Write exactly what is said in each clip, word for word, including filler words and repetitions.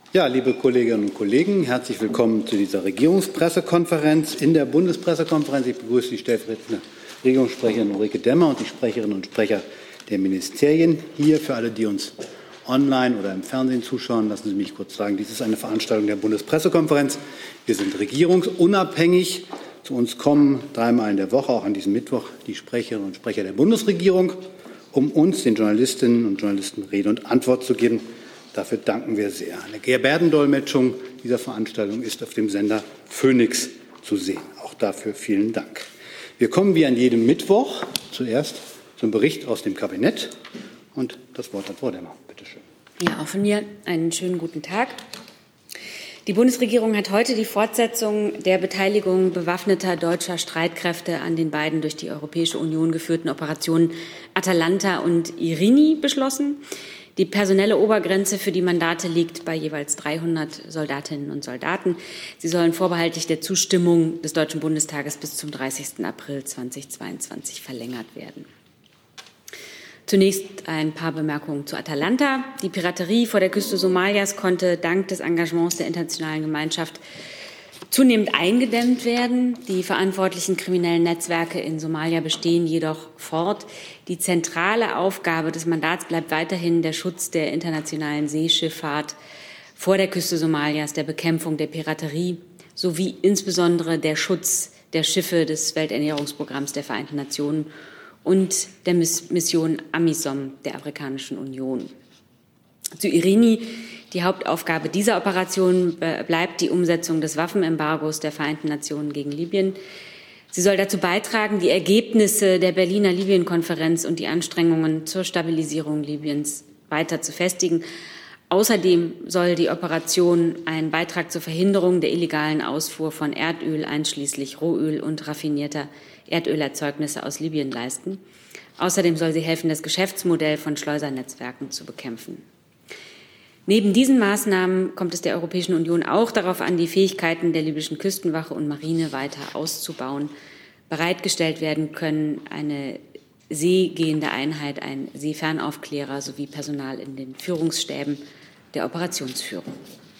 Ja, liebe Kolleginnen und Kollegen, herzlich willkommen zu dieser Regierungspressekonferenz. In der Bundespressekonferenz, ich begrüße die stellvertretende Regierungssprecherin Ulrike Demmer und die Sprecherinnen und Sprecher der Ministerien. Hier für alle, die uns online oder im Fernsehen zuschauen, lassen Sie mich kurz sagen, dies ist eine Veranstaltung der Bundespressekonferenz. Wir sind regierungsunabhängig. Zu uns kommen dreimal in der Woche, auch an diesem Mittwoch, die Sprecherinnen und Sprecher der Bundesregierung, um uns, den Journalistinnen und Journalisten, Rede und Antwort zu geben. Dafür danken wir sehr. Eine Gebärdendolmetschung dieser Veranstaltung ist auf dem Sender Phoenix zu sehen. Auch dafür vielen Dank. Wir kommen wie an jedem Mittwoch zuerst zum Bericht aus dem Kabinett. Und das Wort hat Frau Demmer. Bitte schön. Ja, auch von mir einen schönen guten Tag. Die Bundesregierung hat heute die Fortsetzung der Beteiligung bewaffneter deutscher Streitkräfte an den beiden durch die Europäische Union geführten Operationen Atalanta und Irini beschlossen. Die personelle Obergrenze für die Mandate liegt bei jeweils dreihundert Soldatinnen und Soldaten. Sie sollen vorbehaltlich der Zustimmung des Deutschen Bundestages bis zum dreißigsten April zweitausendzweiundzwanzig verlängert werden. Zunächst ein paar Bemerkungen zu Atalanta. Die Piraterie vor der Küste Somalias konnte dank des Engagements der internationalen Gemeinschaft zunehmend eingedämmt werden. Die verantwortlichen kriminellen Netzwerke in Somalia bestehen jedoch fort. Die zentrale Aufgabe des Mandats bleibt weiterhin der Schutz der internationalen Seeschifffahrt vor der Küste Somalias, der Bekämpfung der Piraterie sowie insbesondere der Schutz der Schiffe des Welternährungsprogramms der Vereinten Nationen und der Mission AMISOM der Afrikanischen Union. Zu Irini. Die Hauptaufgabe dieser Operation bleibt die Umsetzung des Waffenembargos der Vereinten Nationen gegen Libyen. Sie soll dazu beitragen, die Ergebnisse der Berliner Libyen-Konferenz und die Anstrengungen zur Stabilisierung Libyens weiter zu festigen. Außerdem soll die Operation einen Beitrag zur Verhinderung der illegalen Ausfuhr von Erdöl, einschließlich Rohöl und raffinierter Erdölerzeugnisse aus Libyen leisten. Außerdem soll sie helfen, das Geschäftsmodell von Schleusernetzwerken zu bekämpfen. Neben diesen Maßnahmen kommt es der Europäischen Union auch darauf an, die Fähigkeiten der libyschen Küstenwache und Marine weiter auszubauen. Bereitgestellt werden können eine seegehende Einheit, ein Seefernaufklärer sowie Personal in den Führungsstäben der Operationsführung.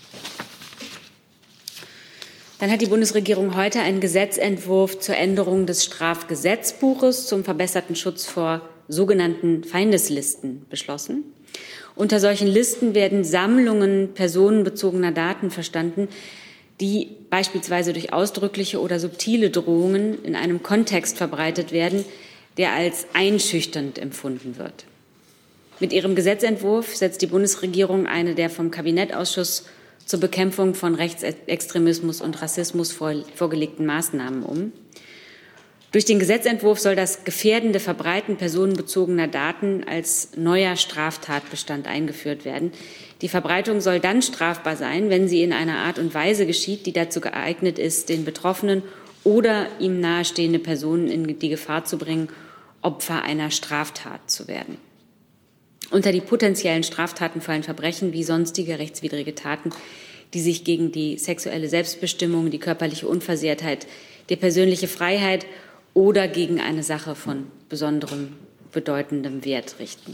Dann hat die Bundesregierung heute einen Gesetzentwurf zur Änderung des Strafgesetzbuches zum verbesserten Schutz vor sogenannten Feindeslisten beschlossen. Unter solchen Listen werden Sammlungen personenbezogener Daten verstanden, die beispielsweise durch ausdrückliche oder subtile Drohungen in einem Kontext verbreitet werden, der als einschüchternd empfunden wird. Mit ihrem Gesetzentwurf setzt die Bundesregierung eine der vom Kabinettausschuss zur Bekämpfung von Rechtsextremismus und Rassismus vorgelegten Maßnahmen um. Durch den Gesetzentwurf soll das gefährdende Verbreiten personenbezogener Daten als neuer Straftatbestand eingeführt werden. Die Verbreitung soll dann strafbar sein, wenn sie in einer Art und Weise geschieht, die dazu geeignet ist, den Betroffenen oder ihm nahestehende Personen in die Gefahr zu bringen, Opfer einer Straftat zu werden. Unter die potenziellen Straftaten fallen Verbrechen wie sonstige rechtswidrige Taten, die sich gegen die sexuelle Selbstbestimmung, die körperliche Unversehrtheit, die persönliche Freiheit oder gegen eine Sache von besonderem, bedeutendem Wert richten.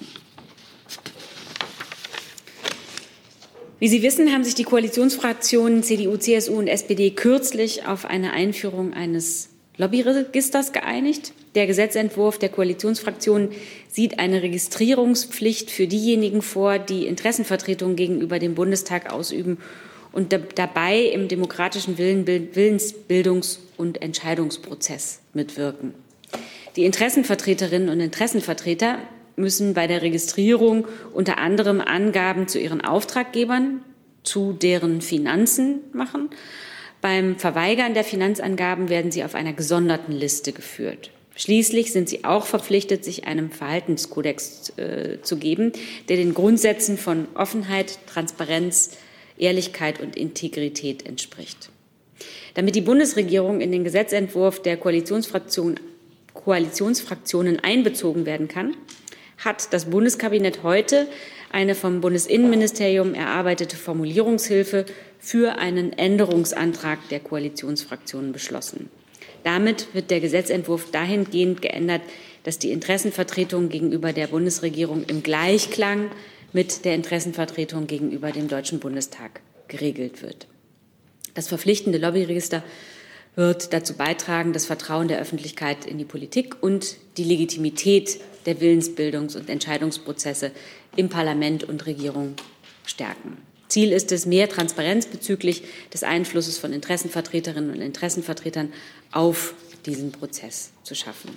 Wie Sie wissen, haben sich die Koalitionsfraktionen C D U, C S U und S P D kürzlich auf eine Einführung eines Lobbyregisters geeinigt. Der Gesetzentwurf der Koalitionsfraktionen sieht eine Registrierungspflicht für diejenigen vor, die Interessenvertretung gegenüber dem Bundestag ausüben und dabei im demokratischen Willensbildungs- und Entscheidungsprozess mitwirken. Die Interessenvertreterinnen und Interessenvertreter müssen bei der Registrierung unter anderem Angaben zu ihren Auftraggebern, zu deren Finanzen machen. Beim Verweigern der Finanzangaben werden sie auf einer gesonderten Liste geführt. Schließlich sind sie auch verpflichtet, sich einem Verhaltenskodex äh, zu geben, der den Grundsätzen von Offenheit, Transparenz, Ehrlichkeit und Integrität entspricht. Damit die Bundesregierung in den Gesetzentwurf der Koalitionsfraktion, Koalitionsfraktionen einbezogen werden kann, hat das Bundeskabinett heute eine vom Bundesinnenministerium erarbeitete Formulierungshilfe für einen Änderungsantrag der Koalitionsfraktionen beschlossen. Damit wird der Gesetzentwurf dahingehend geändert, dass die Interessenvertretung gegenüber der Bundesregierung im Gleichklang mit der Interessenvertretung gegenüber dem Deutschen Bundestag geregelt wird. Das verpflichtende Lobbyregister wird dazu beitragen, das Vertrauen der Öffentlichkeit in die Politik und die Legitimität der Willensbildungs- und Entscheidungsprozesse im Parlament und Regierung stärken. Ziel ist es, mehr Transparenz bezüglich des Einflusses von Interessenvertreterinnen und Interessenvertretern auf diesen Prozess zu schaffen.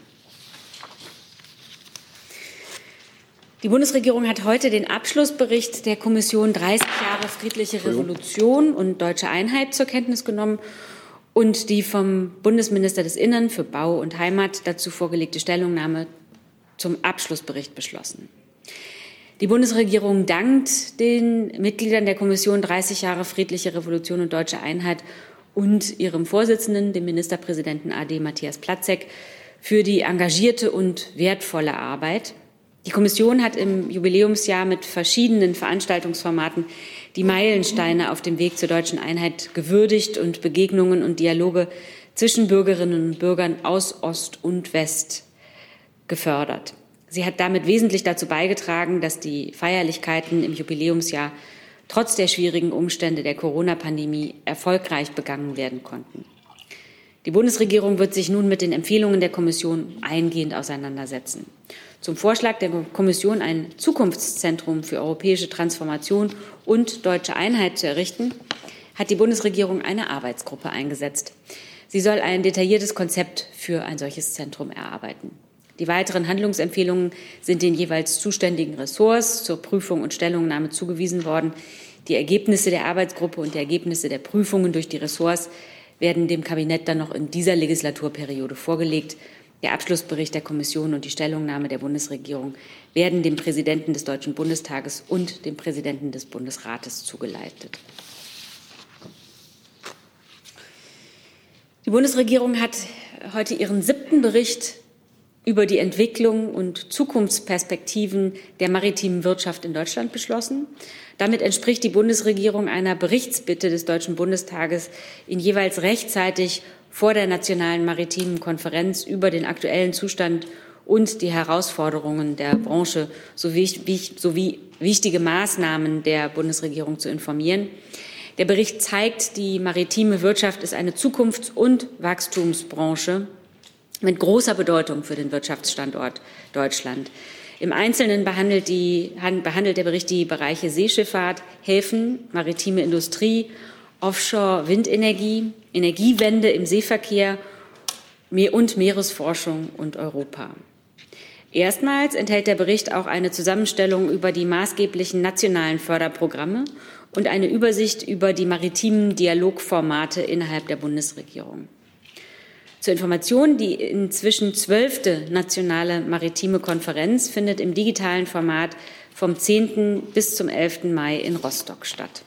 Die Bundesregierung hat heute den Abschlussbericht der Kommission dreißig Jahre friedliche Revolution und deutsche Einheit zur Kenntnis genommen und die vom Bundesminister des Innern für Bau und Heimat dazu vorgelegte Stellungnahme zum Abschlussbericht beschlossen. Die Bundesregierung dankt den Mitgliedern der Kommission dreißig Jahre friedliche Revolution und deutsche Einheit und ihrem Vorsitzenden, dem Ministerpräsidenten A D Matthias Platzek, für die engagierte und wertvolle Arbeit. Die Kommission hat im Jubiläumsjahr mit verschiedenen Veranstaltungsformaten die Meilensteine auf dem Weg zur deutschen Einheit gewürdigt und Begegnungen und Dialoge zwischen Bürgerinnen und Bürgern aus Ost und West gefördert. Sie hat damit wesentlich dazu beigetragen, dass die Feierlichkeiten im Jubiläumsjahr trotz der schwierigen Umstände der Corona-Pandemie erfolgreich begangen werden konnten. Die Bundesregierung wird sich nun mit den Empfehlungen der Kommission eingehend auseinandersetzen. Zum Vorschlag der Kommission, ein Zukunftszentrum für europäische Transformation und deutsche Einheit zu errichten, hat die Bundesregierung eine Arbeitsgruppe eingesetzt. Sie soll ein detailliertes Konzept für ein solches Zentrum erarbeiten. Die weiteren Handlungsempfehlungen sind den jeweils zuständigen Ressorts zur Prüfung und Stellungnahme zugewiesen worden. Die Ergebnisse der Arbeitsgruppe und die Ergebnisse der Prüfungen durch die Ressorts werden dem Kabinett dann noch in dieser Legislaturperiode vorgelegt. Der Abschlussbericht der Kommission und die Stellungnahme der Bundesregierung werden dem Präsidenten des Deutschen Bundestages und dem Präsidenten des Bundesrates zugeleitet. Die Bundesregierung hat heute ihren siebten Bericht über die Entwicklung und Zukunftsperspektiven der maritimen Wirtschaft in Deutschland beschlossen. Damit entspricht die Bundesregierung einer Berichtsbitte des Deutschen Bundestages, ihn jeweils rechtzeitig vor der Nationalen Maritimen Konferenz über den aktuellen Zustand und die Herausforderungen der Branche sowie, sowie wichtige Maßnahmen der Bundesregierung zu informieren. Der Bericht zeigt, die maritime Wirtschaft ist eine Zukunfts- und Wachstumsbranche mit großer Bedeutung für den Wirtschaftsstandort Deutschland. Im Einzelnen behandelt, die, behandelt der Bericht die Bereiche Seeschifffahrt, Häfen, maritime Industrie, Offshore-Windenergie, Energiewende im Seeverkehr und Meeresforschung und Europa. Erstmals enthält der Bericht auch eine Zusammenstellung über die maßgeblichen nationalen Förderprogramme und eine Übersicht über die maritimen Dialogformate innerhalb der Bundesregierung. Zur Information, die inzwischen zwölfte nationale maritime Konferenz findet im digitalen Format vom zehnten bis zum elften Mai in Rostock statt.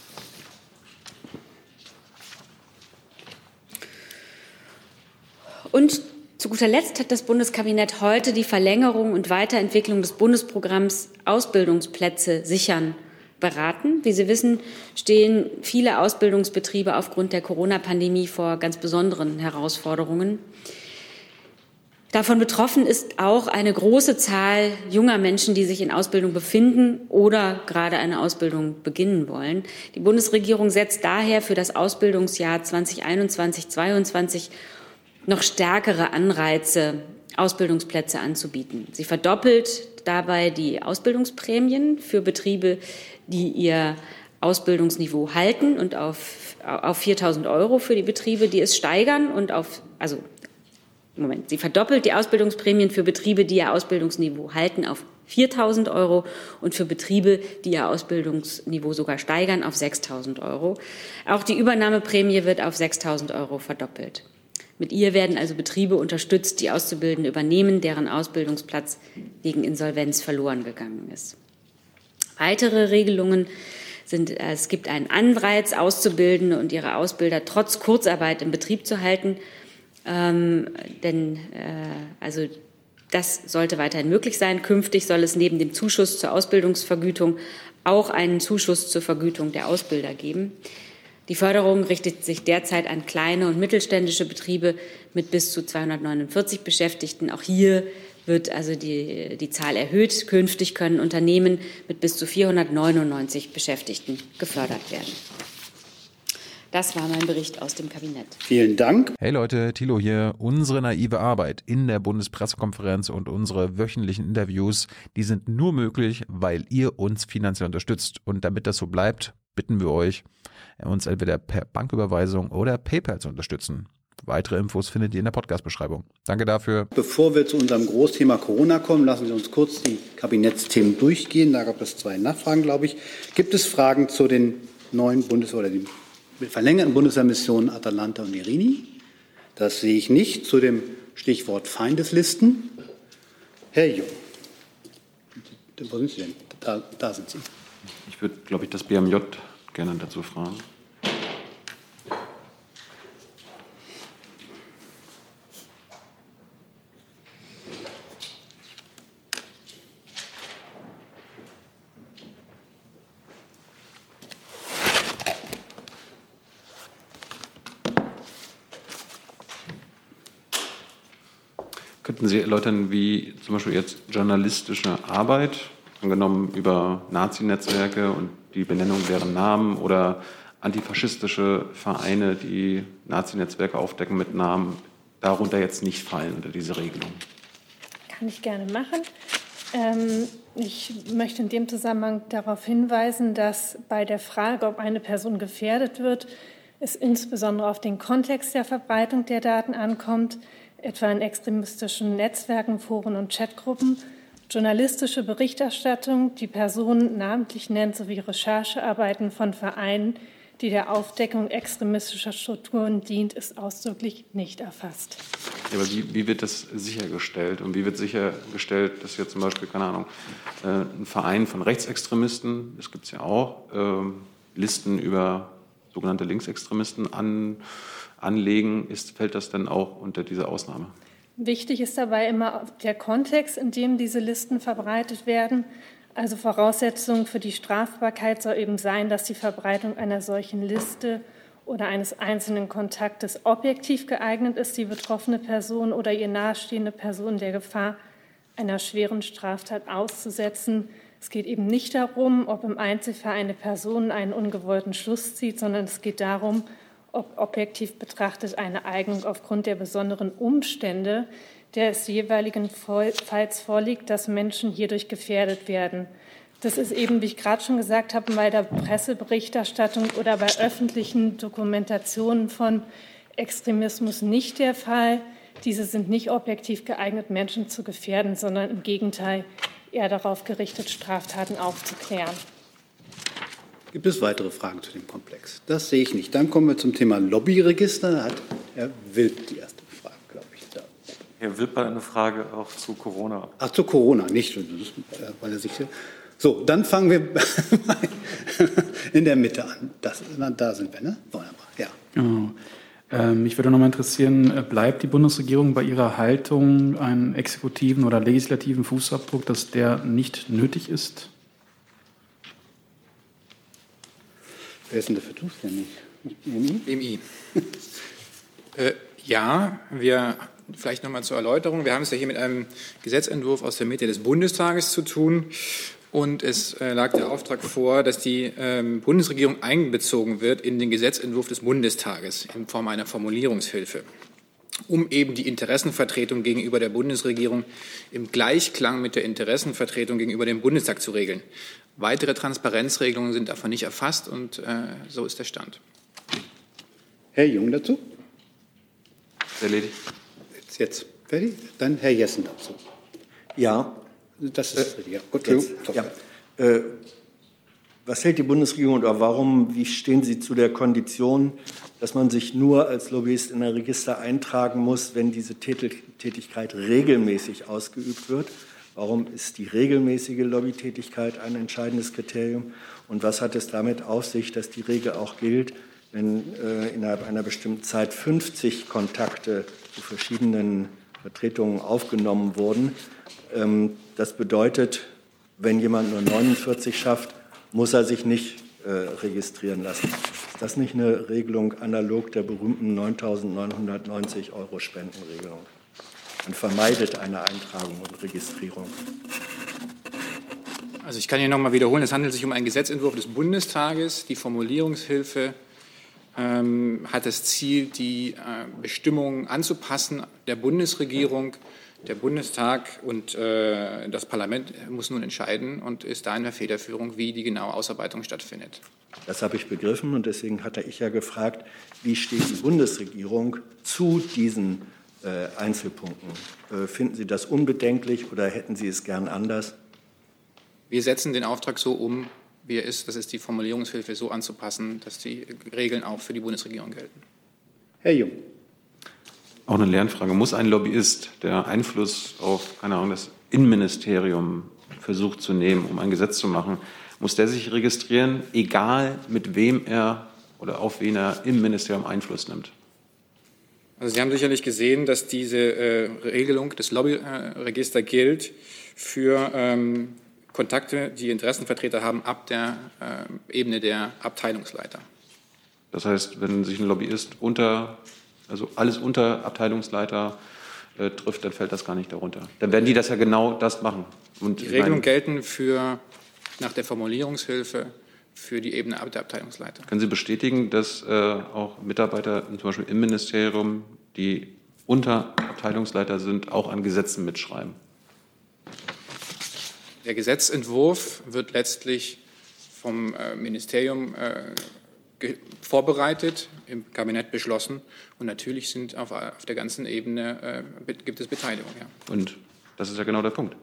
Und zu guter Letzt hat das Bundeskabinett heute die Verlängerung und Weiterentwicklung des Bundesprogramms Ausbildungsplätze sichern beraten. Wie Sie wissen, stehen viele Ausbildungsbetriebe aufgrund der Corona-Pandemie vor ganz besonderen Herausforderungen. Davon betroffen ist auch eine große Zahl junger Menschen, die sich in Ausbildung befinden oder gerade eine Ausbildung beginnen wollen. Die Bundesregierung setzt daher für das Ausbildungsjahr zweitausendeinundzwanzig zweiundzwanzig noch stärkere Anreize, Ausbildungsplätze anzubieten. Sie verdoppelt dabei die Ausbildungsprämien für Betriebe, die ihr Ausbildungsniveau halten, und auf, auf viertausend Euro für die Betriebe, die es steigern, und auf, also, Moment, sie verdoppelt die Ausbildungsprämien für Betriebe, die ihr Ausbildungsniveau halten, auf viertausend Euro und für Betriebe, die ihr Ausbildungsniveau sogar steigern, auf sechstausend Euro. Auch die Übernahmeprämie wird auf sechstausend Euro verdoppelt. Mit ihr werden also Betriebe unterstützt, die Auszubildende übernehmen, deren Ausbildungsplatz wegen Insolvenz verloren gegangen ist. Weitere Regelungen sind, es gibt einen Anreiz, Auszubildende und ihre Ausbilder trotz Kurzarbeit im Betrieb zu halten. Ähm, denn äh, also das sollte weiterhin möglich sein. Künftig soll es neben dem Zuschuss zur Ausbildungsvergütung auch einen Zuschuss zur Vergütung der Ausbilder geben. Die Förderung richtet sich derzeit an kleine und mittelständische Betriebe mit bis zu zweihundertneunundvierzig Beschäftigten. Auch hier wird also die, die Zahl erhöht. Künftig können Unternehmen mit bis zu vierhundertneunundneunzig Beschäftigten gefördert werden. Das war mein Bericht aus dem Kabinett. Vielen Dank. Hey Leute, Thilo hier. Unsere naive Arbeit in der Bundespressekonferenz und unsere wöchentlichen Interviews, die sind nur möglich, weil ihr uns finanziell unterstützt. Und damit das so bleibt, bitten wir euch, uns entweder per Banküberweisung oder PayPal zu unterstützen. Weitere Infos findet ihr in der Podcast-Beschreibung. Danke dafür. Bevor wir zu unserem Großthema Corona kommen, lassen Sie uns kurz die Kabinettsthemen durchgehen. Da gab es zwei Nachfragen, glaube ich. Gibt es Fragen zu den neuen Bundes- oder den verlängerten Bundeswehrmissionen Atalanta und Irini? Das sehe ich nicht. Zu dem Stichwort Feindeslisten. Herr Jung, wo sind Sie denn? Da, da sind Sie. Ich würde, glaube ich, das B M J gerne dazu fragen. Könnten Sie erläutern, wie zum Beispiel jetzt journalistische Arbeit, angenommen über Nazi-Netzwerke und die Benennung deren Namen oder antifaschistische Vereine, die Nazi-Netzwerke aufdecken mit Namen, darunter jetzt nicht fallen unter diese Regelung? Kann ich gerne machen. Ähm, ich möchte in dem Zusammenhang darauf hinweisen, dass bei der Frage, ob eine Person gefährdet wird, es insbesondere auf den Kontext der Verbreitung der Daten ankommt, etwa in extremistischen Netzwerken, Foren und Chatgruppen, journalistische Berichterstattung, die Personen namentlich nennt, sowie Recherchearbeiten von Vereinen, die der Aufdeckung extremistischer Strukturen dient, ist ausdrücklich nicht erfasst. Ja, aber wie, wie wird das sichergestellt? Und wie wird sichergestellt, dass jetzt zum Beispiel, keine Ahnung, äh, ein Verein von Rechtsextremisten, das gibt es ja auch, äh, Listen über sogenannte Linksextremisten an anlegen, ist, fällt das dann auch unter diese Ausnahme? Wichtig ist dabei immer der Kontext, in dem diese Listen verbreitet werden. Also Voraussetzung für die Strafbarkeit soll eben sein, dass die Verbreitung einer solchen Liste oder eines einzelnen Kontaktes objektiv geeignet ist, die betroffene Person oder ihr nahestehende Person der Gefahr einer schweren Straftat auszusetzen. Es geht eben nicht darum, ob im Einzelfall eine Person einen ungewollten Schluss zieht, sondern es geht darum, ob objektiv betrachtet eine Eignung aufgrund der besonderen Umstände des jeweiligen Falls vorliegt, dass Menschen hierdurch gefährdet werden. Das ist eben, wie ich gerade schon gesagt habe, bei der Presseberichterstattung oder bei öffentlichen Dokumentationen von Extremismus nicht der Fall. Diese sind nicht objektiv geeignet, Menschen zu gefährden, sondern im Gegenteil eher darauf gerichtet, Straftaten aufzuklären. Gibt es weitere Fragen zu dem Komplex? Das sehe ich nicht. Dann kommen wir zum Thema Lobbyregister. Da hat Herr Wilp die erste Frage, glaube ich. Da. Herr Wilp hat eine Frage auch zu Corona. Ach, zu Corona, nicht, weil er sich... So, dann fangen wir in der Mitte an. Das, da sind wir, ne? Wunderbar, ja. Genau. Ähm, mich würde noch mal interessieren, bleibt die Bundesregierung bei ihrer Haltung, einen exekutiven oder legislativen Fußabdruck, dass der nicht nötig ist? Wer ist denn dafür zuständig? B M I. äh, ja, wir, vielleicht noch mal zur Erläuterung, wir haben es ja hier mit einem Gesetzentwurf aus der Mitte des Bundestages zu tun. Und es äh, lag der Auftrag vor, dass die ähm, Bundesregierung einbezogen wird in den Gesetzentwurf des Bundestages in Form einer Formulierungshilfe, um eben die Interessenvertretung gegenüber der Bundesregierung im Gleichklang mit der Interessenvertretung gegenüber dem Bundestag zu regeln. Weitere Transparenzregelungen sind davon nicht erfasst und äh, so ist der Stand. Herr Jung dazu? Erledigt. Jetzt, jetzt fertig? Dann Herr Jessen dazu. Ja. Das ist äh, richtig. Ja. Gut, jetzt, ja. Äh, was hält die Bundesregierung oder warum, wie stehen Sie zu der Kondition, dass man sich nur als Lobbyist in ein Register eintragen muss, wenn diese Tätigkeit regelmäßig ausgeübt wird? Warum ist die regelmäßige Lobbytätigkeit ein entscheidendes Kriterium? Und was hat es damit auf sich, dass die Regel auch gilt, wenn äh, innerhalb einer bestimmten Zeit fünfzig Kontakte zu verschiedenen Vertretungen aufgenommen wurden? Ähm, das bedeutet, wenn jemand nur neunundvierzig schafft, muss er sich nicht äh, registrieren lassen. Ist das nicht eine Regelung analog der berühmten neuntausendneunhundertneunzig Euro Spendenregelung? Man vermeidet eine Eintragung und Registrierung. Also ich kann hier noch mal wiederholen, es handelt sich um einen Gesetzentwurf des Bundestages. Die Formulierungshilfe ähm, hat das Ziel, die äh, Bestimmungen anzupassen der Bundesregierung. Der Bundestag und äh, das Parlament muss nun entscheiden und ist da in der Federführung, wie die genaue Ausarbeitung stattfindet. Das habe ich begriffen und deswegen hatte ich ja gefragt, wie steht die Bundesregierung zu diesen äh, Einzelpunkten? Äh, finden Sie das unbedenklich oder hätten Sie es gern anders? Wir setzen den Auftrag so um, wie er ist. Das ist die Formulierungshilfe so anzupassen, dass die Regeln auch für die Bundesregierung gelten. Herr Jung. Auch eine Lernfrage. Muss ein Lobbyist, der Einfluss auf, keine Ahnung, das Innenministerium versucht zu nehmen, um ein Gesetz zu machen, muss der sich registrieren, egal mit wem er oder auf wen er im Ministerium Einfluss nimmt? Also Sie haben sicherlich gesehen, dass diese äh, Regelung des Lobbyregisters äh, gilt für ähm, Kontakte, die Interessenvertreter haben, ab der äh, Ebene der Abteilungsleiter. Das heißt, wenn sich ein Lobbyist unter, also alles unter Abteilungsleiter äh, trifft, dann fällt das gar nicht darunter. Dann werden die das ja genau das machen. Und die Regelungen gelten für, nach der Formulierungshilfe für die Ebene der Abteilungsleiter. Können Sie bestätigen, dass äh, auch Mitarbeiter zum Beispiel im Ministerium, die unter Abteilungsleiter sind, auch an Gesetzen mitschreiben? Der Gesetzentwurf wird letztlich vom äh, Ministerium äh, vorbereitet, im Kabinett beschlossen. Und natürlich sind auf, auf der ganzen Ebene äh, gibt es Beteiligung. Ja. Und das ist ja genau der Punkt.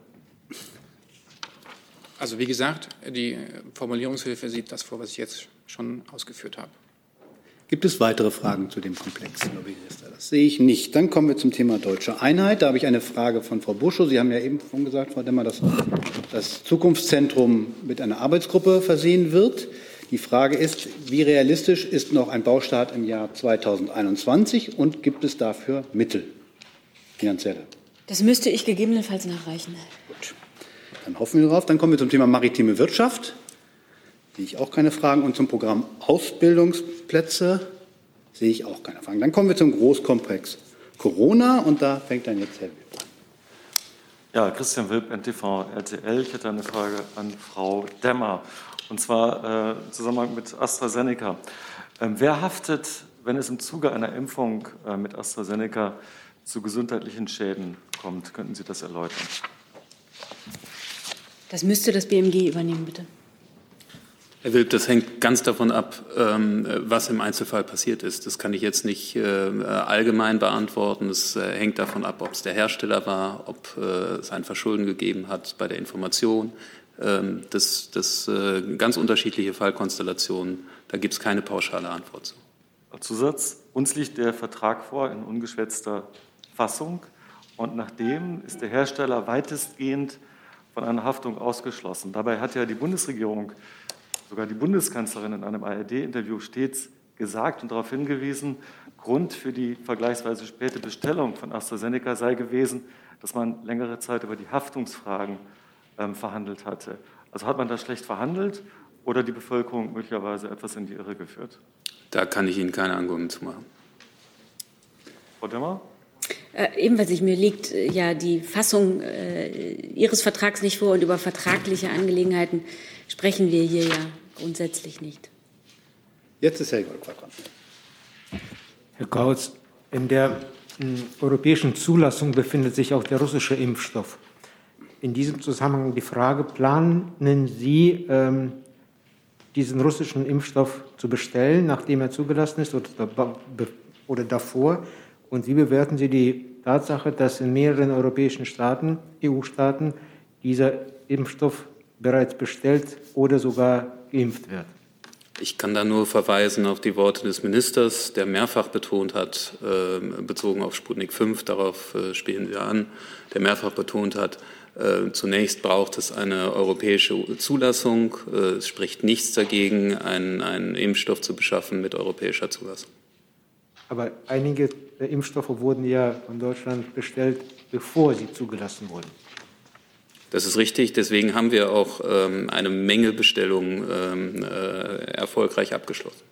Also wie gesagt, die Formulierungshilfe sieht das vor, was ich jetzt schon ausgeführt habe. Gibt es weitere Fragen zu dem Komplex Lobbyregister? Das sehe ich nicht. Dann kommen wir zum Thema Deutsche Einheit. Da habe ich eine Frage von Frau Buschow. Sie haben ja eben schon gesagt, Frau Demmer, dass das Zukunftszentrum mit einer Arbeitsgruppe versehen wird. Die Frage ist, wie realistisch ist noch ein Baustart im Jahr zweitausendeinundzwanzig und gibt es dafür Mittel, finanzielle? Das müsste ich gegebenenfalls nachreichen. Gut, dann hoffen wir darauf. Dann kommen wir zum Thema maritime Wirtschaft. Sehe ich auch keine Fragen. Und zum Programm Ausbildungsplätze sehe ich auch keine Fragen. Dann kommen wir zum Großkomplex Corona und da fängt dann jetzt Herr Wilp an. Ja, Christian Wilp, N T V R T L. Ich hätte eine Frage an Frau Demmer. Und zwar äh, im Zusammenhang mit AstraZeneca. Ähm, wer haftet, wenn es im Zuge einer Impfung äh, mit AstraZeneca zu gesundheitlichen Schäden kommt? Könnten Sie das erläutern? Das müsste das B M G übernehmen, bitte. Herr Wilp, das hängt ganz davon ab, ähm, was im Einzelfall passiert ist. Das kann ich jetzt nicht äh, allgemein beantworten. Es äh, hängt davon ab, ob es der Hersteller war, ob äh, es ein Verschulden gegeben hat bei der Information. Das, das äh, ganz unterschiedliche Fallkonstellationen. Da gibt es keine pauschale Antwort zu. Zusatz. Uns liegt der Vertrag vor in ungeschwätzter Fassung. Und nach dem ist der Hersteller weitestgehend von einer Haftung ausgeschlossen. Dabei hat ja die Bundesregierung, sogar die Bundeskanzlerin in einem A R D-Interview stets gesagt und darauf hingewiesen, Grund für die vergleichsweise späte Bestellung von AstraZeneca sei gewesen, dass man längere Zeit über die Haftungsfragen ähm, verhandelt hatte. Also hat man da schlecht verhandelt oder die Bevölkerung möglicherweise etwas in die Irre geführt? Da kann ich Ihnen keine Angaben zu machen. Frau Demmer? Äh, ebenfalls nicht. Mir liegt äh, ja die Fassung äh, Ihres Vertrags nicht vor und über vertragliche Angelegenheiten sprechen wir hier ja grundsätzlich nicht. Jetzt ist Herr Goldquart dran. Herr Kautz, in der m, europäischen Zulassung befindet sich auch der russische Impfstoff. In diesem Zusammenhang die Frage, planen Sie, ähm, diesen russischen Impfstoff zu bestellen, nachdem er zugelassen ist oder, oder davor? Und wie bewerten Sie die Tatsache, dass in mehreren europäischen Staaten, E U-Staaten, dieser Impfstoff bereits bestellt oder sogar geimpft wird? Ich kann da nur verweisen auf die Worte des Ministers, der mehrfach betont hat, äh, bezogen auf Sputnik fünf, darauf äh, spielen wir an, der mehrfach betont hat, äh, zunächst braucht es eine europäische Zulassung. Äh, es spricht nichts dagegen, einen, einen Impfstoff zu beschaffen mit europäischer Zulassung. Aber einige äh, Impfstoffe wurden ja von Deutschland bestellt, bevor sie zugelassen wurden. Das ist richtig. Deswegen haben wir auch ähm, eine Menge Bestellungen ähm, äh, erfolgreich abgeschlossen.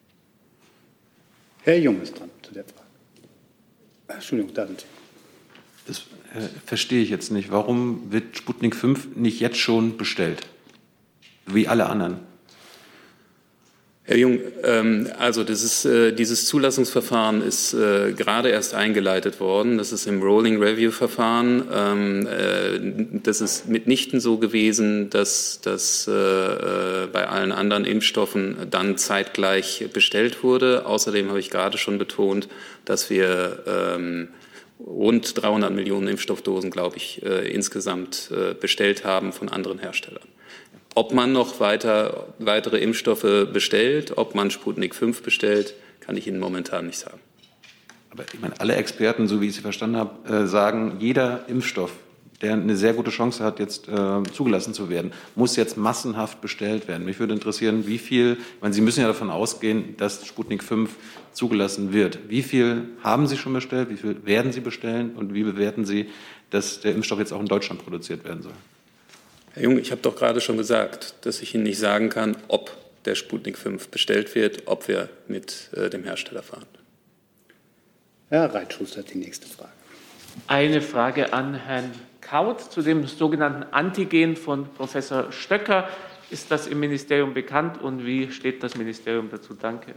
Herr Jung ist dran zu der Frage. Entschuldigung, da sind Sie. Das äh, verstehe ich jetzt nicht. Warum wird Sputnik fünf nicht jetzt schon bestellt? Wie alle anderen? Herr Jung, ähm, also das ist, äh, dieses Zulassungsverfahren ist äh, gerade erst eingeleitet worden. Das ist im Rolling Review Verfahren. Ähm, äh, das ist mitnichten so gewesen, dass das äh, bei allen anderen Impfstoffen dann zeitgleich bestellt wurde. Außerdem habe ich gerade schon betont, dass wir ähm, rund dreihundert Millionen Impfstoffdosen, glaube ich, äh, insgesamt äh, bestellt haben von anderen Herstellern. Ob man noch weiter, weitere Impfstoffe bestellt, ob man Sputnik fünf bestellt, kann ich Ihnen momentan nicht sagen. Aber ich meine, alle Experten, so wie ich sie verstanden habe, äh, sagen, jeder Impfstoff, der eine sehr gute Chance hat, jetzt äh, zugelassen zu werden, muss jetzt massenhaft bestellt werden. Mich würde interessieren, wie viel, ich meine, Sie müssen ja davon ausgehen, dass Sputnik fünf zugelassen wird. Wie viel haben Sie schon bestellt, wie viel werden Sie bestellen und wie bewerten Sie, dass der Impfstoff jetzt auch in Deutschland produziert werden soll? Herr Jung, ich habe doch gerade schon gesagt, dass ich Ihnen nicht sagen kann, ob der Sputnik fünf bestellt wird, ob wir mit äh, dem Hersteller verhandeln. Herr Reitschuster hat die nächste Frage. Eine Frage an Herrn Kautz zu dem sogenannten Antigen von Professor Stöcker. Ist das im Ministerium bekannt und wie steht das Ministerium dazu? Danke.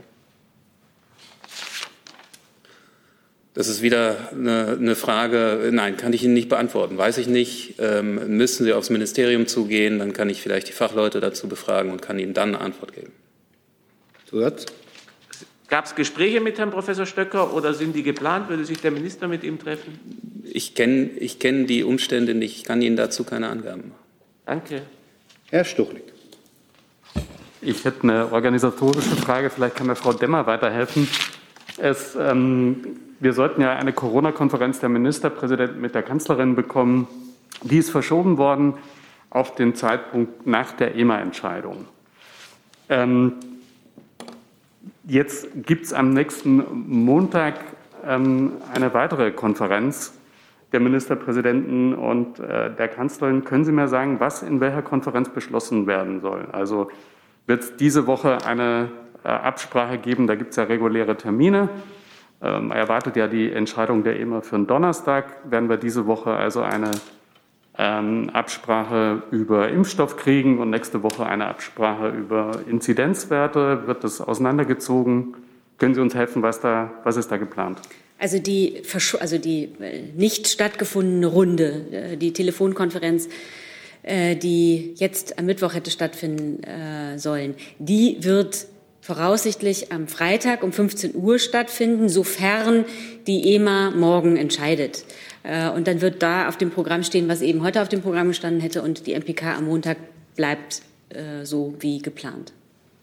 Das ist wieder eine, eine Frage, nein, kann ich Ihnen nicht beantworten, weiß ich nicht. Ähm, müssen Sie aufs Ministerium zugehen, dann kann ich vielleicht die Fachleute dazu befragen und kann Ihnen dann eine Antwort geben. Zusatz? Gab es Gespräche mit Herrn Professor Stöcker oder sind die geplant? Würde sich der Minister mit ihm treffen? Ich kenne ich kenn die Umstände nicht, ich kann Ihnen dazu keine Angaben machen. Danke. Herr Stuchlik. Ich hätte eine organisatorische Frage, vielleicht kann mir Frau Demmer weiterhelfen. Es, ähm, wir sollten ja eine Corona-Konferenz der Ministerpräsidenten mit der Kanzlerin bekommen. Die ist verschoben worden auf den Zeitpunkt nach der E M A-Entscheidung. Ähm, jetzt gibt es am nächsten Montag ähm, eine weitere Konferenz der Ministerpräsidenten und äh, der Kanzlerin. Können Sie mir sagen, was in welcher Konferenz beschlossen werden soll? Also wird es diese Woche eine äh, Absprache geben? Da gibt es ja reguläre Termine. Ähm, man erwartet ja die Entscheidung der E M A für den Donnerstag. Werden wir diese Woche also eine ähm, Absprache über Impfstoff kriegen und nächste Woche eine Absprache über Inzidenzwerte? Wird das auseinandergezogen? Können Sie uns helfen, was, da, was ist da geplant? Also die, also die nicht stattgefundene Runde, die Telefonkonferenz, die jetzt am Mittwoch hätte stattfinden sollen, die wird voraussichtlich am Freitag um fünfzehn Uhr stattfinden, sofern die E M A morgen entscheidet. Und dann wird da auf dem Programm stehen, was eben heute auf dem Programm gestanden hätte, und die M P K am Montag bleibt so wie geplant.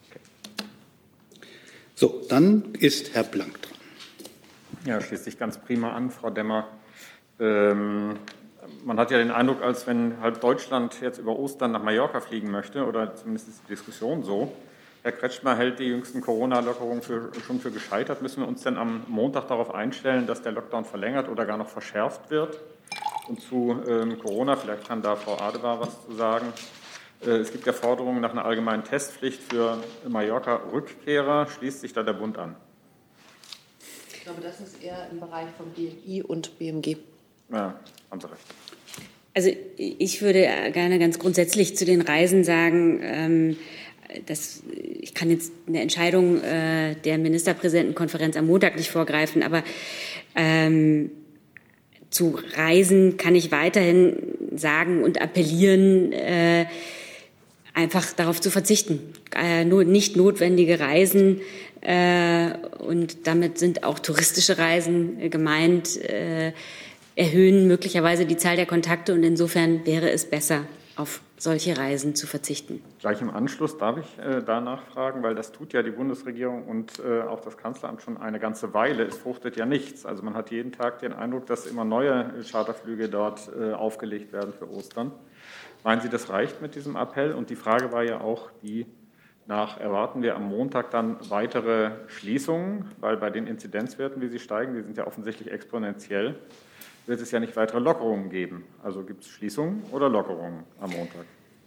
So, dann ist Herr Blank dran. Ja, schließt sich ganz prima an, Frau Demmer. Ähm, man hat ja den Eindruck, als wenn halb Deutschland jetzt über Ostern nach Mallorca fliegen möchte, oder zumindest ist die Diskussion so. Herr Kretschmer hält die jüngsten Corona-Lockerungen für, schon für gescheitert. Müssen wir uns denn am Montag darauf einstellen, dass der Lockdown verlängert oder gar noch verschärft wird? Und zu ähm, Corona, vielleicht kann da Frau Adebar was zu sagen. Äh, es gibt ja Forderungen nach einer allgemeinen Testpflicht für Mallorca-Rückkehrer. Schließt sich da der Bund an? Ich glaube, das ist eher im Bereich von B M I und B M G. Ja, haben Sie recht. Also ich würde gerne ganz grundsätzlich zu den Reisen sagen, ähm, dass ich kann jetzt eine Entscheidung äh, der Ministerpräsidentenkonferenz am Montag nicht vorgreifen, aber ähm, zu Reisen kann ich weiterhin sagen und appellieren, äh, einfach darauf zu verzichten. Äh, nur nicht notwendige Reisen, äh, und damit sind auch touristische Reisen äh, gemeint, äh, erhöhen möglicherweise die Zahl der Kontakte, und insofern wäre es besser, auf solche Reisen zu verzichten. Gleich im Anschluss darf ich äh, da nachfragen, weil das tut ja die Bundesregierung und äh, auch das Kanzleramt schon eine ganze Weile. Es fruchtet ja nichts. Also man hat jeden Tag den Eindruck, dass immer neue Charterflüge dort äh, aufgelegt werden für Ostern. Meinen Sie, das reicht mit diesem Appell? Und die Frage war ja auch, die nach erwarten wir am Montag dann weitere Schließungen, weil bei den Inzidenzwerten, wie sie steigen, die sind ja offensichtlich exponentiell, wird es ja nicht weitere Lockerungen geben. Also gibt es Schließungen oder Lockerungen am Montag?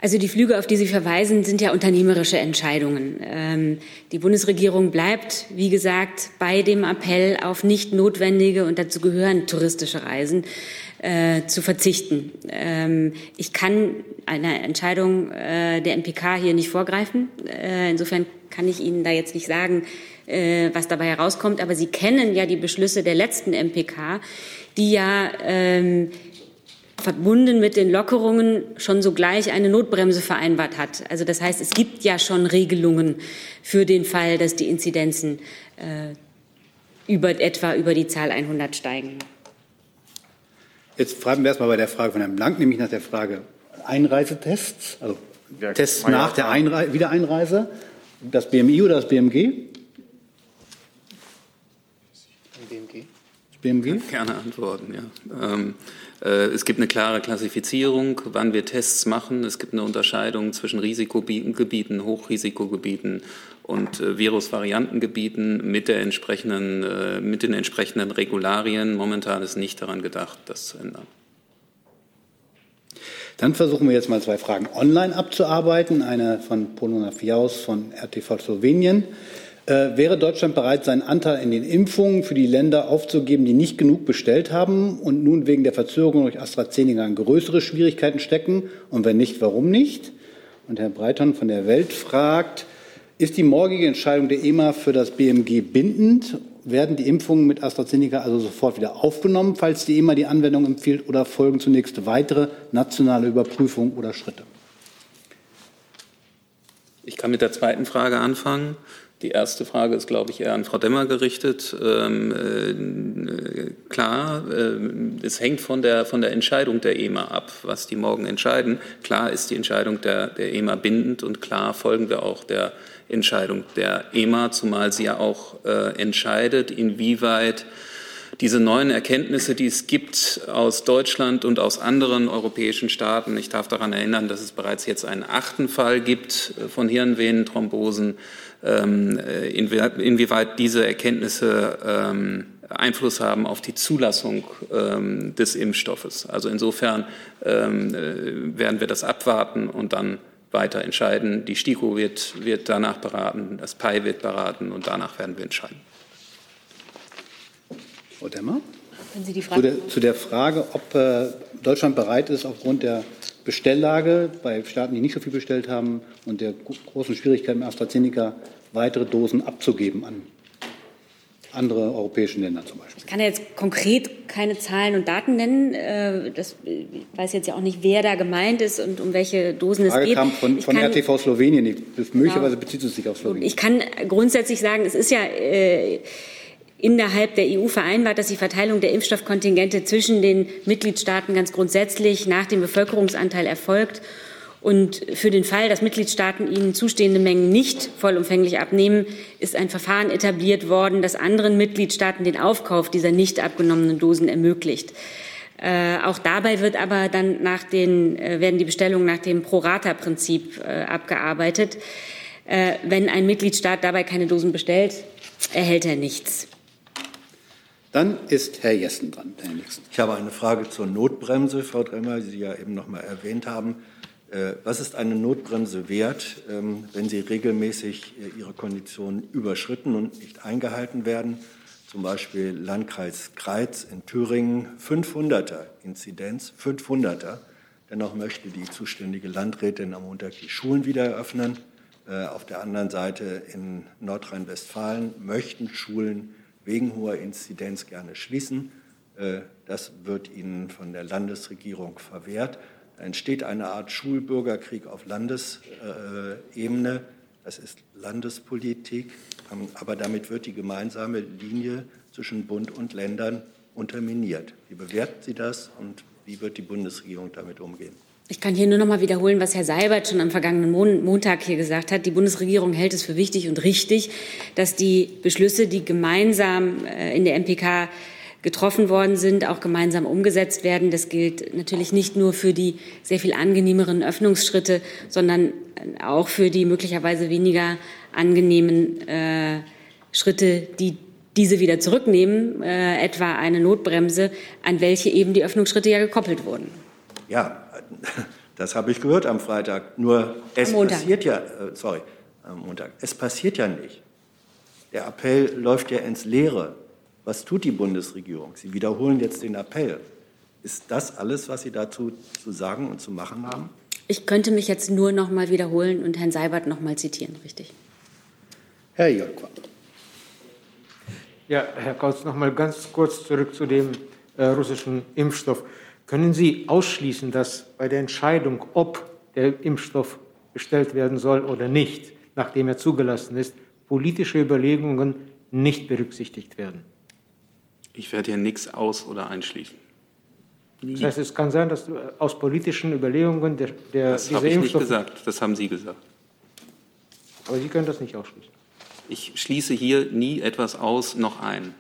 Also die Flüge, auf die Sie verweisen, sind ja unternehmerische Entscheidungen. Ähm, die Bundesregierung bleibt, wie gesagt, bei dem Appell auf nicht notwendige, und dazu gehören touristische Reisen, äh, zu verzichten. Ähm, ich kann einer Entscheidung äh, der M P K hier nicht vorgreifen. Äh, insofern kann ich Ihnen da jetzt nicht sagen, äh, was dabei herauskommt. Aber Sie kennen ja die Beschlüsse der letzten M P K, die ja ähm, verbunden mit den Lockerungen schon sogleich eine Notbremse vereinbart hat. Also das heißt, es gibt ja schon Regelungen für den Fall, dass die Inzidenzen äh, über, etwa über die Zahl hundert steigen. Jetzt fragen wir erst mal bei der Frage von Herrn Blank, nämlich nach der Frage Einreisetests, also Ja, Tests Mallorca. nach der Einrei- Wiedereinreise, das B M I oder das B M G? B M G? Das B M G? Gerne antworten, ja. Ähm, äh, es gibt eine klare Klassifizierung, wann wir Tests machen. Es gibt eine Unterscheidung zwischen Risikogebieten, Hochrisikogebieten und äh, Virusvariantengebieten mit, der entsprechenden, äh, mit den entsprechenden Regularien. Momentan ist nicht daran gedacht, das zu ändern. Dann versuchen wir jetzt mal zwei Fragen online abzuarbeiten. Eine von Polona Fiaus von R T V Slowenien. Äh, wäre Deutschland bereit, seinen Anteil in den Impfungen für die Länder aufzugeben, die nicht genug bestellt haben und nun wegen der Verzögerung durch AstraZeneca in größere Schwierigkeiten stecken? Und wenn nicht, warum nicht? Und Herr Breiton von der Welt fragt, ist die morgige Entscheidung der E M A für das B M G bindend? Werden die Impfungen mit AstraZeneca also sofort wieder aufgenommen, falls die E M A die Anwendung empfiehlt, oder folgen zunächst weitere nationale Überprüfungen oder Schritte? Ich kann mit der zweiten Frage anfangen. Die erste Frage ist, glaube ich, eher an Frau Demmer gerichtet. Ähm, äh, klar, äh, es hängt von der, von der Entscheidung der E M A ab, was die morgen entscheiden. Klar ist die Entscheidung der, der E M A bindend und klar folgen wir auch der Entscheidung der E M A, zumal sie ja auch äh, entscheidet, inwieweit diese neuen Erkenntnisse, die es gibt aus Deutschland und aus anderen europäischen Staaten, ich darf daran erinnern, dass es bereits jetzt einen achten Fall gibt von Hirnvenenthrombosen, ähm, inwieweit, inwieweit diese Erkenntnisse ähm, Einfluss haben auf die Zulassung ähm, des Impfstoffes. Also insofern ähm, werden wir das abwarten und dann weiter entscheiden. Die STIKO wird, wird danach beraten, das P I wird beraten und danach werden wir entscheiden. Frau Demmer? Können Sie die Zu Frage der, zu der Frage, ob äh, Deutschland bereit ist, aufgrund der Bestelllage bei Staaten, die nicht so viel bestellt haben und der großen Schwierigkeiten mit AstraZeneca, weitere Dosen abzugeben an andere europäische Länder zum Beispiel. Ich kann ja jetzt konkret keine Zahlen und Daten nennen. Das, ich weiß jetzt ja auch nicht, wer da gemeint ist und um welche Dosen es geht. Die Frage kam von, von kann, R T V Slowenien. Das möglicherweise genau. bezieht es sich auf Slowenien. Ich kann grundsätzlich sagen, es ist ja äh, innerhalb der E U vereinbart, dass die Verteilung der Impfstoffkontingente zwischen den Mitgliedstaaten ganz grundsätzlich nach dem Bevölkerungsanteil erfolgt. Und für den Fall, dass Mitgliedstaaten ihnen zustehende Mengen nicht vollumfänglich abnehmen, ist ein Verfahren etabliert worden, das anderen Mitgliedstaaten den Aufkauf dieser nicht abgenommenen Dosen ermöglicht. Äh, auch dabei wird aber dann nach den, äh, werden die Bestellungen nach dem Pro-Rata-Prinzip äh, abgearbeitet. Äh, wenn ein Mitgliedstaat dabei keine Dosen bestellt, erhält er nichts. Dann ist Herr Jessen dran. Herr ich habe eine Frage zur Notbremse, Frau Demmer, die Sie ja eben noch mal erwähnt haben. Was ist eine Notbremse wert, wenn sie regelmäßig ihre Konditionen überschritten und nicht eingehalten werden? Zum Beispiel Landkreis Greiz in Thüringen, fünfhunderter Inzidenz, fünfhunderter. Dennoch möchte die zuständige Landrätin am Montag die Schulen wieder eröffnen. Auf der anderen Seite in Nordrhein-Westfalen möchten Schulen wegen hoher Inzidenz gerne schließen. Das wird ihnen von der Landesregierung verwehrt. Da entsteht eine Art Schulbürgerkrieg auf Landesebene. Das ist Landespolitik. Aber damit wird die gemeinsame Linie zwischen Bund und Ländern unterminiert. Wie bewerten Sie das und wie wird die Bundesregierung damit umgehen? Ich kann hier nur noch mal wiederholen, was Herr Seibert schon am vergangenen Montag hier gesagt hat. Die Bundesregierung hält es für wichtig und richtig, dass die Beschlüsse, die gemeinsam in der M P K getroffen worden sind, auch gemeinsam umgesetzt werden. Das gilt natürlich nicht nur für die sehr viel angenehmeren Öffnungsschritte, sondern auch für die möglicherweise weniger angenehmen äh, Schritte, die diese wieder zurücknehmen, äh, etwa eine Notbremse, an welche eben die Öffnungsschritte ja gekoppelt wurden. Ja, Das habe ich gehört am Freitag. Nur es Montag. passiert ja, äh, sorry, am Montag. Es passiert ja nicht. Der Appell läuft ja ins Leere. Was tut die Bundesregierung? Sie wiederholen jetzt den Appell. Ist das alles, was Sie dazu zu sagen und zu machen haben? Ich könnte mich jetzt nur noch mal wiederholen und Herrn Seibert noch mal zitieren, richtig? Herr Jolkwa. Ja, Herr Kautz, noch mal ganz kurz zurück zu dem äh, russischen Impfstoff. Können Sie ausschließen, dass bei der Entscheidung, ob der Impfstoff bestellt werden soll oder nicht, nachdem er zugelassen ist, politische Überlegungen nicht berücksichtigt werden? Ich werde hier nichts aus- oder einschließen. Das heißt, es kann sein, dass aus politischen Überlegungen der, der Das dieser habe ich nicht Impfstoff... gesagt, das haben Sie gesagt. Aber Sie können das nicht ausschließen. Ich schließe hier nie etwas aus, noch ein.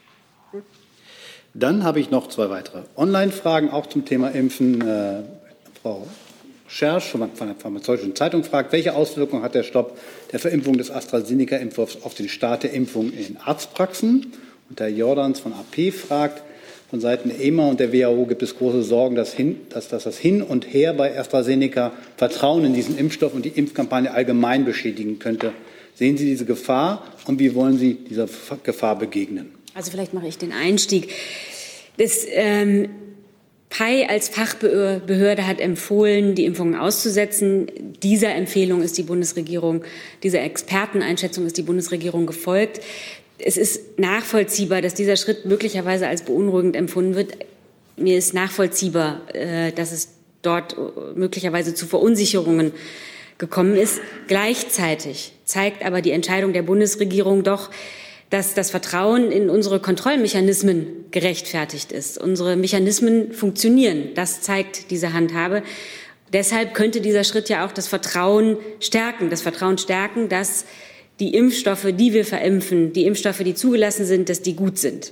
Dann habe ich noch zwei weitere Online-Fragen, auch zum Thema Impfen. Äh, Frau Schersch von der Pharmazeutischen Zeitung fragt, welche Auswirkungen hat der Stopp der Verimpfung des AstraZeneca-Impfstoffs auf den Start der Impfung in Arztpraxen? Und Herr Jordans von A P fragt, von Seiten der E M A und der W H O gibt es große Sorgen, dass, hin, dass, dass das Hin und Her bei AstraZeneca Vertrauen in diesen Impfstoff und die Impfkampagne allgemein beschädigen könnte. Sehen Sie diese Gefahr und wie wollen Sie dieser Gefahr begegnen? Also vielleicht mache ich den Einstieg. Das ähm, P A I als Fachbehörde hat empfohlen, die Impfungen auszusetzen. Dieser Empfehlung ist die Bundesregierung, dieser Experteneinschätzung ist die Bundesregierung gefolgt. Es ist nachvollziehbar, dass dieser Schritt möglicherweise als beunruhigend empfunden wird. Mir ist nachvollziehbar, äh, dass es dort möglicherweise zu Verunsicherungen gekommen ist. Gleichzeitig zeigt aber die Entscheidung der Bundesregierung doch, dass das Vertrauen in unsere Kontrollmechanismen gerechtfertigt ist. Unsere Mechanismen funktionieren. Das zeigt diese Handhabe. Deshalb könnte dieser Schritt ja auch das Vertrauen stärken. Das Vertrauen stärken, dass die Impfstoffe, die wir verimpfen, die Impfstoffe, die zugelassen sind, dass die gut sind.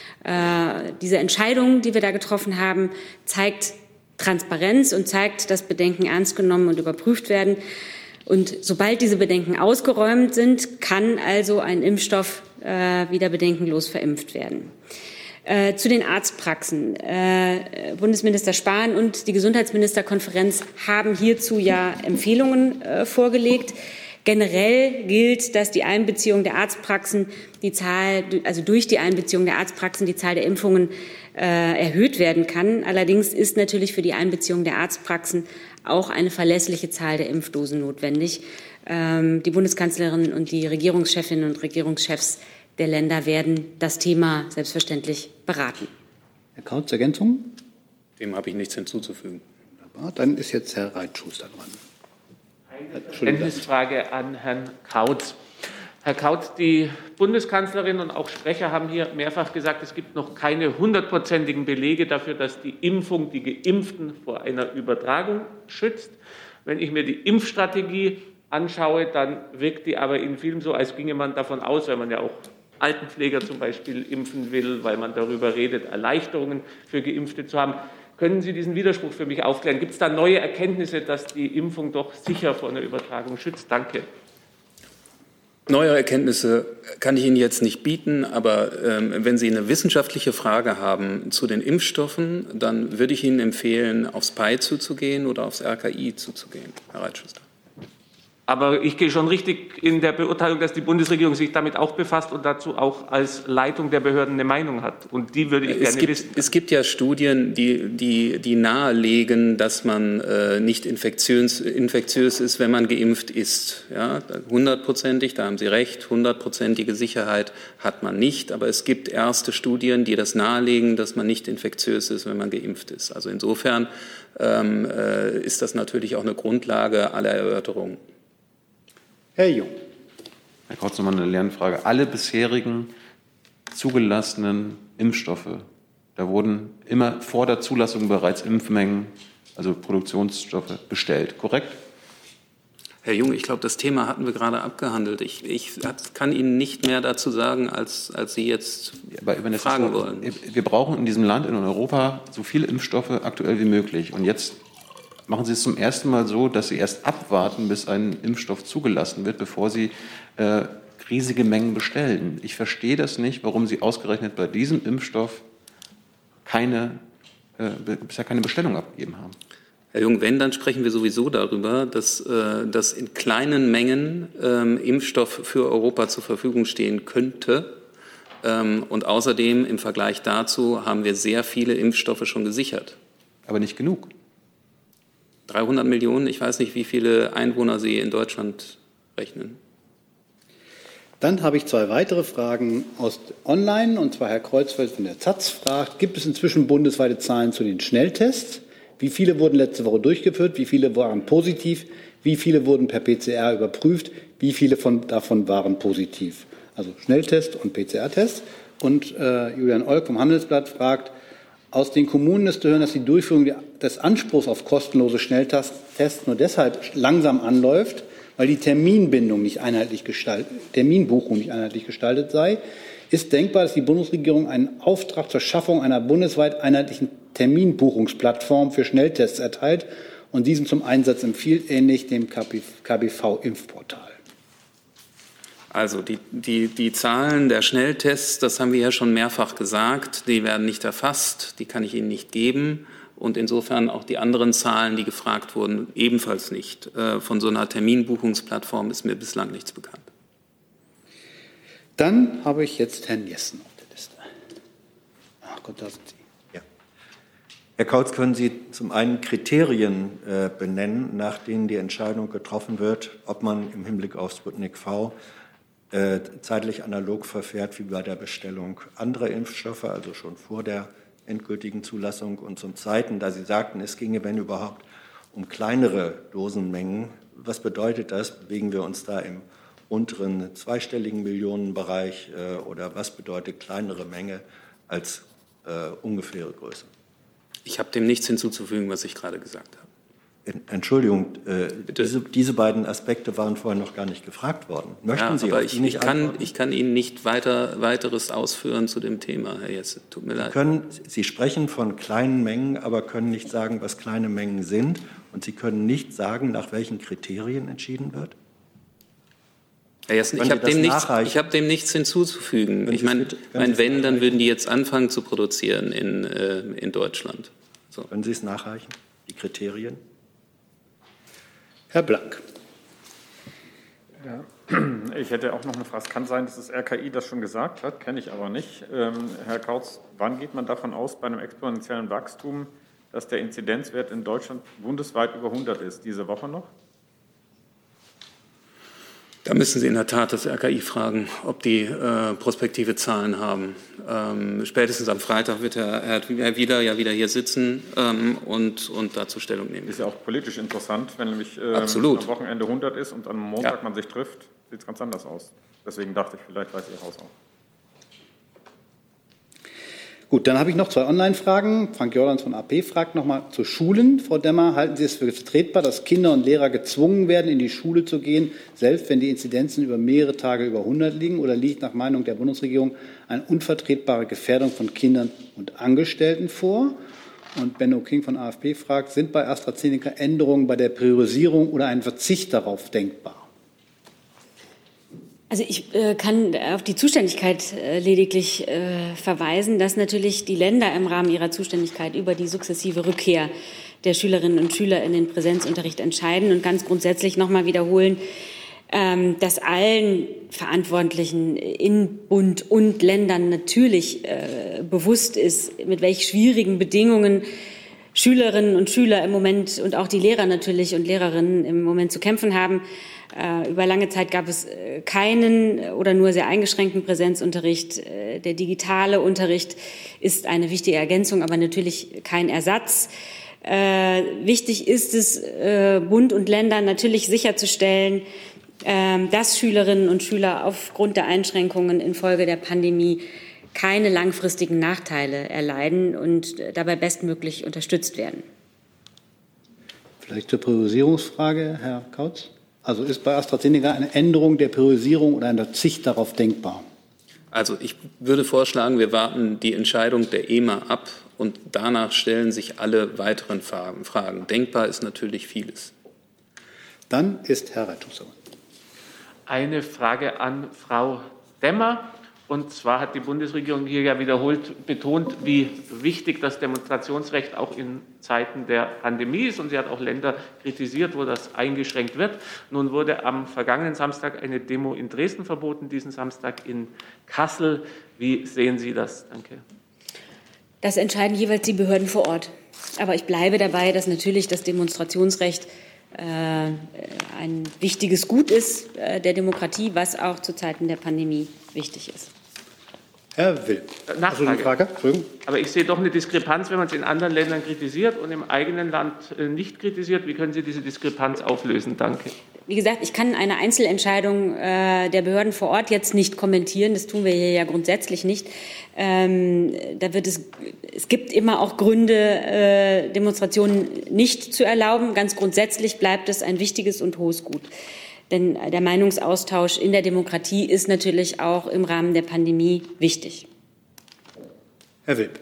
Äh, diese Entscheidung, die wir da getroffen haben, zeigt Transparenz und zeigt, dass Bedenken ernst genommen und überprüft werden. Und sobald diese Bedenken ausgeräumt sind, kann also ein Impfstoff äh, wieder bedenkenlos verimpft werden. Äh, zu den Arztpraxen. Äh, Bundesminister Spahn und die Gesundheitsministerkonferenz haben hierzu ja Empfehlungen äh, vorgelegt. Generell gilt, dass die Einbeziehung der Arztpraxen, die Zahl, also durch die Einbeziehung der Arztpraxen die Zahl der Impfungen äh, erhöht werden kann. Allerdings ist natürlich für die Einbeziehung der Arztpraxen auch eine verlässliche Zahl der Impfdosen notwendig. Ähm, die Bundeskanzlerin und die Regierungschefinnen und Regierungschefs der Länder werden das Thema selbstverständlich beraten. Herr Kautz, Ergänzung? Dem habe ich nichts hinzuzufügen. Wunderbar. Dann ist jetzt Herr Reitschuster dran. Eine Verständnisfrage an Herrn Kautz. Herr Kautz, die Bundeskanzlerin und auch Sprecher haben hier mehrfach gesagt, es gibt noch keine hundertprozentigen Belege dafür, dass die Impfung die Geimpften vor einer Übertragung schützt. Wenn ich mir die Impfstrategie anschaue, dann wirkt die aber in vielen so, als ginge man davon aus, weil man ja auch Altenpfleger zum Beispiel impfen will, weil man darüber redet, Erleichterungen für Geimpfte zu haben. Können Sie diesen Widerspruch für mich aufklären? Gibt es da neue Erkenntnisse, dass die Impfung doch sicher vor einer Übertragung schützt? Danke. Neue Erkenntnisse kann ich Ihnen jetzt nicht bieten, aber ähm, wenn Sie eine wissenschaftliche Frage haben zu den Impfstoffen, dann würde ich Ihnen empfehlen, aufs P A I zuzugehen oder aufs R K I zuzugehen, Herr Reitschuster. Aber ich gehe schon richtig in der Beurteilung, dass die Bundesregierung sich damit auch befasst und dazu auch als Leitung der Behörden eine Meinung hat. Und die würde ich es gerne gibt, wissen. Es gibt ja Studien, die, die, die nahelegen, dass man äh, nicht infektiös, infektiös ist, wenn man geimpft ist. Ja, hundertprozentig, da haben Sie recht, hundertprozentige Sicherheit hat man nicht. Aber es gibt erste Studien, die das nahelegen, dass man nicht infektiös ist, wenn man geimpft ist. Also insofern ähm, äh, ist das natürlich auch eine Grundlage aller Erörterungen. Herr Jung. Herr Kautz, nochmal eine Lernfrage. Alle bisherigen zugelassenen Impfstoffe, da wurden immer vor der Zulassung bereits Impfmengen, also Produktionsstoffe, bestellt, korrekt? Herr Jung, ich glaube, das Thema hatten wir gerade abgehandelt. Ich, ich kann Ihnen nicht mehr dazu sagen, als, als Sie jetzt Aber wenn fragen so, wollen. Wir brauchen in diesem Land, in Europa, so viele Impfstoffe aktuell wie möglich. Und jetzt machen Sie es zum ersten Mal so, dass Sie erst abwarten, bis ein Impfstoff zugelassen wird, bevor Sie äh, riesige Mengen bestellen. Ich verstehe das nicht, warum Sie ausgerechnet bei diesem Impfstoff keine, äh, bisher keine Bestellung abgegeben haben. Herr Jung, wenn, dann sprechen wir sowieso darüber, dass, äh, dass in kleinen Mengen ähm, Impfstoff für Europa zur Verfügung stehen könnte. Ähm, und außerdem im Vergleich dazu haben wir sehr viele Impfstoffe schon gesichert. Aber nicht genug. dreihundert Millionen, ich weiß nicht, wie viele Einwohner Sie in Deutschland rechnen. Dann habe ich zwei weitere Fragen aus online, und zwar Herr Kreuzfeld von der Taz fragt, gibt es inzwischen bundesweite Zahlen zu den Schnelltests? Wie viele wurden letzte Woche durchgeführt? Wie viele waren positiv? Wie viele wurden per P C R überprüft? Wie viele von, davon waren positiv? Also Schnelltest und P C R-Test. Und äh, Julian Olk vom Handelsblatt fragt, aus den Kommunen ist zu hören, dass die Durchführung des Anspruchs auf kostenlose Schnelltests nur deshalb langsam anläuft, weil die Terminbindung nicht einheitlich gestaltet, Terminbuchung nicht einheitlich gestaltet sei. Ist denkbar, dass die Bundesregierung einen Auftrag zur Schaffung einer bundesweit einheitlichen Terminbuchungsplattform für Schnelltests erteilt und diesen zum Einsatz empfiehlt, ähnlich dem K B V-Impfportal? Also die, die, die Zahlen der Schnelltests, das haben wir ja schon mehrfach gesagt, die werden nicht erfasst, die kann ich Ihnen nicht geben. Und insofern auch die anderen Zahlen, die gefragt wurden, ebenfalls nicht. Von so einer Terminbuchungsplattform ist mir bislang nichts bekannt. Dann habe ich jetzt Herrn Jessen auf der Liste. Ach Gott, da sind Sie. Ja. Herr Kautz, können Sie zum einen Kriterien äh, benennen, nach denen die Entscheidung getroffen wird, ob man im Hinblick auf Sputnik V äh, zeitlich analog verfährt wie bei der Bestellung anderer Impfstoffe, also schon vor der endgültigen Zulassung, und zum Zweiten, da Sie sagten, es ginge, wenn überhaupt, um kleinere Dosenmengen. Was bedeutet das? Bewegen wir uns da im unteren zweistelligen Millionenbereich äh, oder was bedeutet kleinere Menge als äh, ungefähre Größe? Ich habe dem nichts hinzuzufügen, was ich gerade gesagt habe. Entschuldigung, äh, diese, diese beiden Aspekte waren vorher noch gar nicht gefragt worden. Möchten ja, Sie aber auf ich, die nicht ich, kann, antworten? ich kann Ihnen nicht weiter, weiteres ausführen zu dem Thema, Herr Jesse. Tut mir Sie, leid. können, Sie sprechen von kleinen Mengen, aber können nicht sagen, was kleine Mengen sind. Und Sie können nicht sagen, nach welchen Kriterien entschieden wird? Herr Jessen, ich habe dem, nichts, ich hab dem nichts hinzuzufügen. Ich meine, mein, wenn, dann würden die jetzt anfangen zu produzieren in, äh, in Deutschland. So. Können Sie es nachreichen, die Kriterien? Herr Blank. Ja, ich hätte auch noch eine Frage. Es kann sein, dass das R K I das schon gesagt hat, kenne ich aber nicht. Ähm, Herr Kautz, wann geht man davon aus, bei einem exponentiellen Wachstum, dass der Inzidenzwert in Deutschland bundesweit über hundert ist? Diese Woche noch? Da müssen Sie in der Tat das R K I fragen, ob die äh, prospektive Zahlen haben. Ähm, spätestens am Freitag wird Herr, Herr Wieler ja wieder hier sitzen ähm, und, und dazu Stellung nehmen. Ist ja auch politisch interessant, wenn nämlich ähm, Absolut. am Wochenende hundert ist und am Montag Ja. man sich trifft, sieht es ganz anders aus. Deswegen dachte ich, vielleicht weiß Ihr Haus auch. Gut, dann habe ich noch zwei Online-Fragen. Frank Jordans von A P fragt nochmal zu Schulen. Frau Demmer, halten Sie es für vertretbar, dass Kinder und Lehrer gezwungen werden, in die Schule zu gehen, selbst wenn die Inzidenzen über mehrere Tage über hundert liegen? Oder liegt nach Meinung der Bundesregierung eine unvertretbare Gefährdung von Kindern und Angestellten vor? Und Benno King von A F P fragt, sind bei AstraZeneca Änderungen bei der Priorisierung oder ein Verzicht darauf denkbar? Also ich äh, kann auf die Zuständigkeit äh, lediglich äh, verweisen, dass natürlich die Länder im Rahmen ihrer Zuständigkeit über die sukzessive Rückkehr der Schülerinnen und Schüler in den Präsenzunterricht entscheiden und ganz grundsätzlich noch mal wiederholen, ähm, dass allen Verantwortlichen in Bund und Ländern natürlich äh, bewusst ist, mit welch schwierigen Bedingungen Schülerinnen und Schüler im Moment und auch die Lehrer natürlich und Lehrerinnen im Moment zu kämpfen haben. Über lange Zeit gab es keinen oder nur sehr eingeschränkten Präsenzunterricht. Der digitale Unterricht ist eine wichtige Ergänzung, aber natürlich kein Ersatz. Äh, wichtig ist es, äh, Bund und Länder natürlich sicherzustellen, äh, dass Schülerinnen und Schüler aufgrund der Einschränkungen infolge der Pandemie keine langfristigen Nachteile erleiden und dabei bestmöglich unterstützt werden. Vielleicht zur Priorisierungsfrage, Herr Kautz. Also ist bei AstraZeneca eine Änderung der Priorisierung oder ein Verzicht darauf denkbar? Also ich würde vorschlagen, wir warten die Entscheidung der E M A ab und danach stellen sich alle weiteren Fragen. Denkbar ist natürlich vieles. Dann ist Herr Rettungsauer. Eine Frage an Frau Demmer. Und zwar hat die Bundesregierung hier ja wiederholt betont, wie wichtig das Demonstrationsrecht auch in Zeiten der Pandemie ist. Und sie hat auch Länder kritisiert, wo das eingeschränkt wird. Nun wurde am vergangenen Samstag eine Demo in Dresden verboten, diesen Samstag in Kassel. Wie sehen Sie das? Danke. Das entscheiden jeweils die Behörden vor Ort. Aber ich bleibe dabei, dass natürlich das Demonstrationsrecht äh, ein wichtiges Gut ist äh, der Demokratie, was auch zu Zeiten der Pandemie wichtig ist. Herr Will. Nachfrage. Also eine Frage? Entschuldigung. Aber ich sehe doch eine Diskrepanz, wenn man es in anderen Ländern kritisiert und im eigenen Land nicht kritisiert. Wie können Sie diese Diskrepanz auflösen? Danke. Wie gesagt, ich kann eine Einzelentscheidung äh, der Behörden vor Ort jetzt nicht kommentieren. Das tun wir hier ja grundsätzlich nicht. Ähm, da wird es, es gibt immer auch Gründe, äh, Demonstrationen nicht zu erlauben. Ganz grundsätzlich bleibt es ein wichtiges und hohes Gut. Denn der Meinungsaustausch in der Demokratie ist natürlich auch im Rahmen der Pandemie wichtig. Herr Wilp.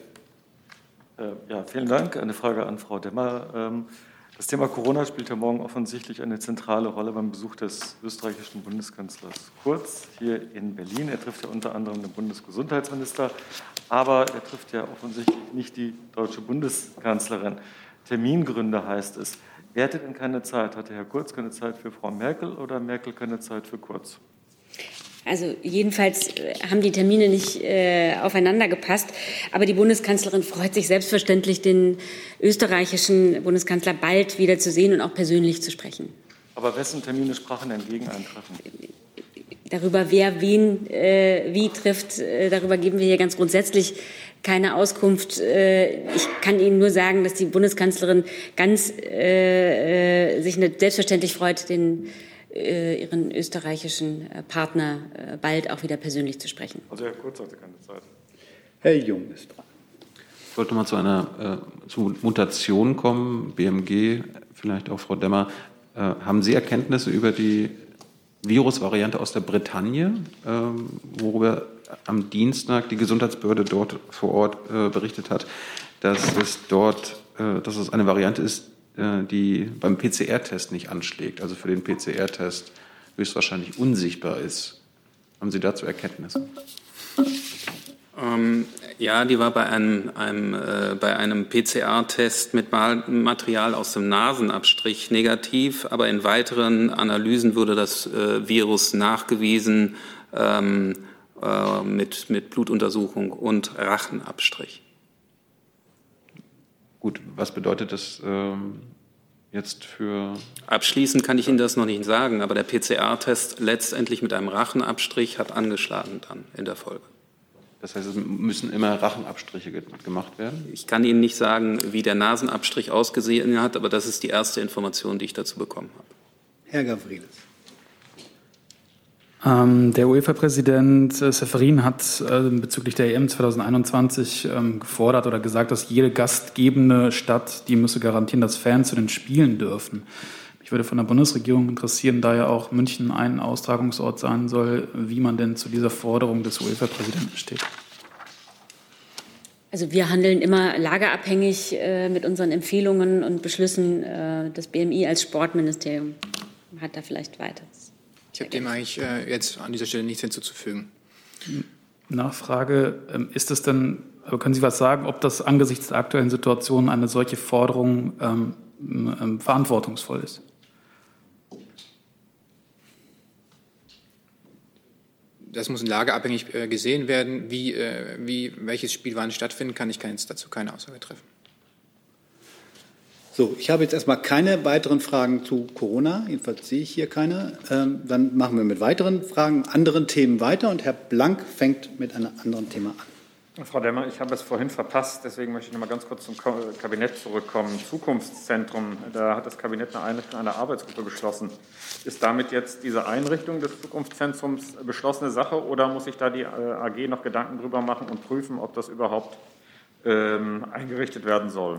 Ja, vielen Dank. Eine Frage an Frau Demmer. Das Thema Corona spielt ja morgen offensichtlich eine zentrale Rolle beim Besuch des österreichischen Bundeskanzlers Kurz hier in Berlin. Er trifft ja unter anderem den Bundesgesundheitsminister, aber er trifft ja offensichtlich nicht die deutsche Bundeskanzlerin. Termingründe heißt es. Wer hatte denn keine Zeit? Hatte Herr Kurz keine Zeit für Frau Merkel oder Merkel keine Zeit für Kurz? Also jedenfalls haben die Termine nicht äh, aufeinander gepasst. Aber die Bundeskanzlerin freut sich selbstverständlich, den österreichischen Bundeskanzler bald wieder zu sehen und auch persönlich zu sprechen. Aber wessen Termine sprachen denn gegen ein Treffen? Darüber, wer wen äh, wie trifft, äh, darüber geben wir hier ganz grundsätzlich keine Auskunft. Äh, ich kann Ihnen nur sagen, dass die Bundeskanzlerin ganz äh, äh, sich selbstverständlich freut, den ihren österreichischen Partner bald auch wieder persönlich zu sprechen. Also Herr Kurz hatte keine Zeit. Herr Jung ist dran. Ich wollte mal zu einer äh, zu Mutation kommen, B M G, vielleicht auch Frau Demmer. Äh, haben Sie Erkenntnisse über die Virusvariante aus der Bretagne, äh, worüber am Dienstag die Gesundheitsbehörde dort vor Ort äh, berichtet hat, dass es dort, äh, dass es eine Variante ist, die beim P C R-Test nicht anschlägt, also für den P C R-Test höchstwahrscheinlich unsichtbar ist. Haben Sie dazu Erkenntnisse? Ähm, ja, die war bei einem, einem, äh, bei einem P C R-Test mit Material aus dem Nasenabstrich negativ, aber in weiteren Analysen wurde das äh, Virus nachgewiesen ähm, äh, mit, mit Blutuntersuchung und Rachenabstrich. Gut, was bedeutet das ähm, jetzt für... Abschließend kann ich Ihnen das noch nicht sagen, aber der P C R-Test letztendlich mit einem Rachenabstrich hat angeschlagen dann in der Folge. Das heißt, es müssen immer Rachenabstriche gemacht werden? Ich kann Ihnen nicht sagen, wie der Nasenabstrich ausgesehen hat, aber das ist die erste Information, die ich dazu bekommen habe. Herr Gavrilis. Ähm, der UEFA-Präsident äh, Seferin hat äh, bezüglich der E M zwanzig einundzwanzig ähm, gefordert oder gesagt, dass jede gastgebende Stadt, die müsse garantieren, dass Fans zu den Spielen dürfen. Mich würde von der Bundesregierung interessieren, da ja auch München ein Austragungsort sein soll, wie man denn zu dieser Forderung des UEFA-Präsidenten steht. Also wir handeln immer lageabhängig äh, mit unseren Empfehlungen und Beschlüssen. Äh, das B M I als Sportministerium hat da vielleicht weiteres. Ich habe dem eigentlich äh, jetzt an dieser Stelle nichts hinzuzufügen. Nachfrage, ähm, ist es denn, aber können Sie was sagen, ob das angesichts der aktuellen Situation eine solche Forderung ähm, ähm, verantwortungsvoll ist? Das muss lageabhängig äh, gesehen werden, wie, äh, wie welches Spiel wann stattfinden kann. Ich kann jetzt dazu keine Aussage treffen. So, ich habe jetzt erstmal keine weiteren Fragen zu Corona. Jedenfalls sehe ich hier keine. Ähm, dann machen wir mit weiteren Fragen, anderen Themen weiter. Und Herr Blank fängt mit einem anderen Thema an. Frau Demmer, ich habe es vorhin verpasst. Deswegen möchte ich noch mal ganz kurz zum Kabinett zurückkommen. Zukunftszentrum, da hat das Kabinett eine Einrichtung einer Arbeitsgruppe beschlossen. Ist damit jetzt diese Einrichtung des Zukunftszentrums beschlossene Sache oder muss sich da die A G noch Gedanken drüber machen und prüfen, ob das überhaupt ähm, eingerichtet werden soll?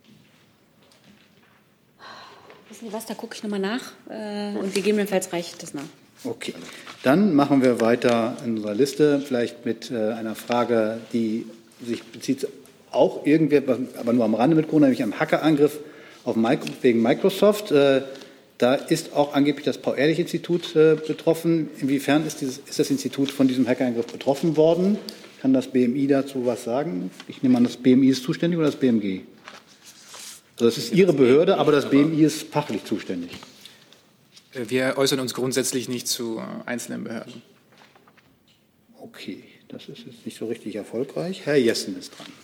Wissen Sie was, da gucke ich nochmal nach äh, und gegebenenfalls reicht das nach. Okay, dann machen wir weiter in unserer Liste, vielleicht mit äh, einer Frage, die sich bezieht auch irgendwie, aber nur am Rande mit Corona, nämlich am Hackerangriff auf Micro, wegen Microsoft. Äh, Da ist auch angeblich das Paul-Ehrlich-Institut äh, betroffen. Inwiefern ist, dieses, ist das Institut von diesem Hackerangriff betroffen worden? Kann das B M I dazu was sagen? Ich nehme an, das B M I ist zuständig oder das B M G? Also das ist Ihre Behörde, aber das B M I ist fachlich zuständig. Wir äußern uns grundsätzlich nicht zu einzelnen Behörden. Okay, das ist jetzt nicht so richtig erfolgreich. Herr Jessen ist dran.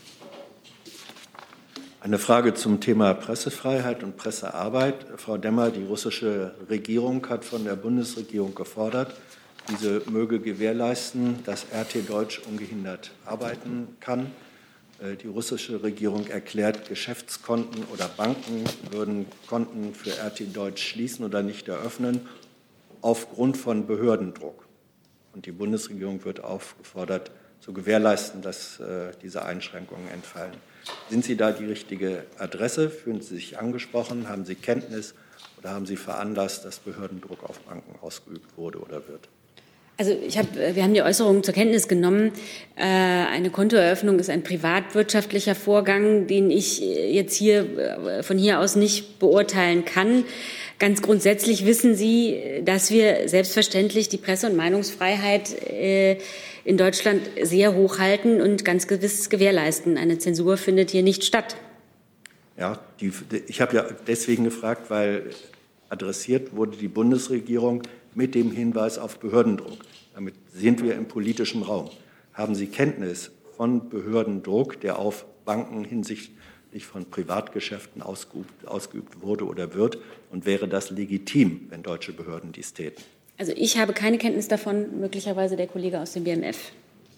Eine Frage zum Thema Pressefreiheit und Pressearbeit. Frau Demmer, die russische Regierung hat von der Bundesregierung gefordert, diese möge gewährleisten, dass R T Deutsch ungehindert arbeiten kann. Die russische Regierung erklärt, Geschäftskonten oder Banken würden Konten für R T Deutsch schließen oder nicht eröffnen, aufgrund von Behördendruck. Und die Bundesregierung wird aufgefordert, zu gewährleisten, dass äh, diese Einschränkungen entfallen. Sind Sie da die richtige Adresse? Fühlen Sie sich angesprochen? Haben Sie Kenntnis oder haben Sie veranlasst, dass Behördendruck auf Banken ausgeübt wurde oder wird? Also ich hab, wir haben die Äußerung zur Kenntnis genommen. Äh, eine Kontoeröffnung ist ein privatwirtschaftlicher Vorgang, den ich jetzt hier äh, von hier aus nicht beurteilen kann. Ganz grundsätzlich wissen Sie, dass wir selbstverständlich die Presse- und Meinungsfreiheit äh, in Deutschland sehr hoch halten und ganz gewiss gewährleisten. Eine Zensur findet hier nicht statt. Ja, die, ich habe ja deswegen gefragt, weil adressiert wurde die Bundesregierung mit dem Hinweis auf Behördendruck. Damit sind wir im politischen Raum. Haben Sie Kenntnis von Behördendruck, der auf Banken hinsichtlich von Privatgeschäften ausgeübt, ausgeübt wurde oder wird? Und wäre das legitim, wenn deutsche Behörden dies täten? Also ich habe keine Kenntnis davon, möglicherweise der Kollege aus dem B M F.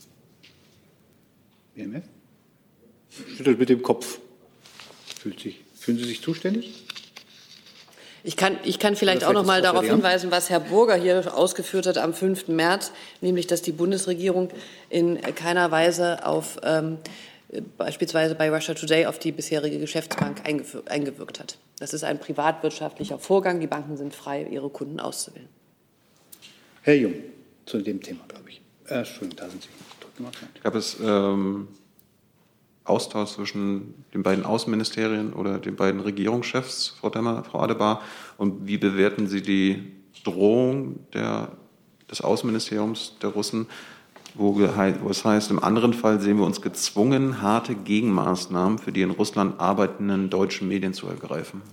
B M F? Schüttelt mit dem Kopf. Fühlt sich, fühlen Sie sich zuständig? Ich kann, ich kann vielleicht auch noch mal darauf hinweisen, was Herr Burger hier ausgeführt hat am fünften März, nämlich, dass die Bundesregierung in keiner Weise auf ähm, beispielsweise bei Russia Today auf die bisherige Geschäftsbank eingewirkt hat. Das ist ein privatwirtschaftlicher Vorgang. Die Banken sind frei, ihre Kunden auszuwählen. Herr Jung, zu dem Thema, glaube ich. Äh, Entschuldigung, da sind Sie. Gab es ähm, Austausch zwischen den beiden Außenministerien oder den beiden Regierungschefs, Frau Demmer, Frau Adebar? Und wie bewerten Sie die Drohung der, des Außenministeriums der Russen, wo, wo es heißt, im anderen Fall sehen wir uns gezwungen, harte Gegenmaßnahmen für die in Russland arbeitenden deutschen Medien zu ergreifen?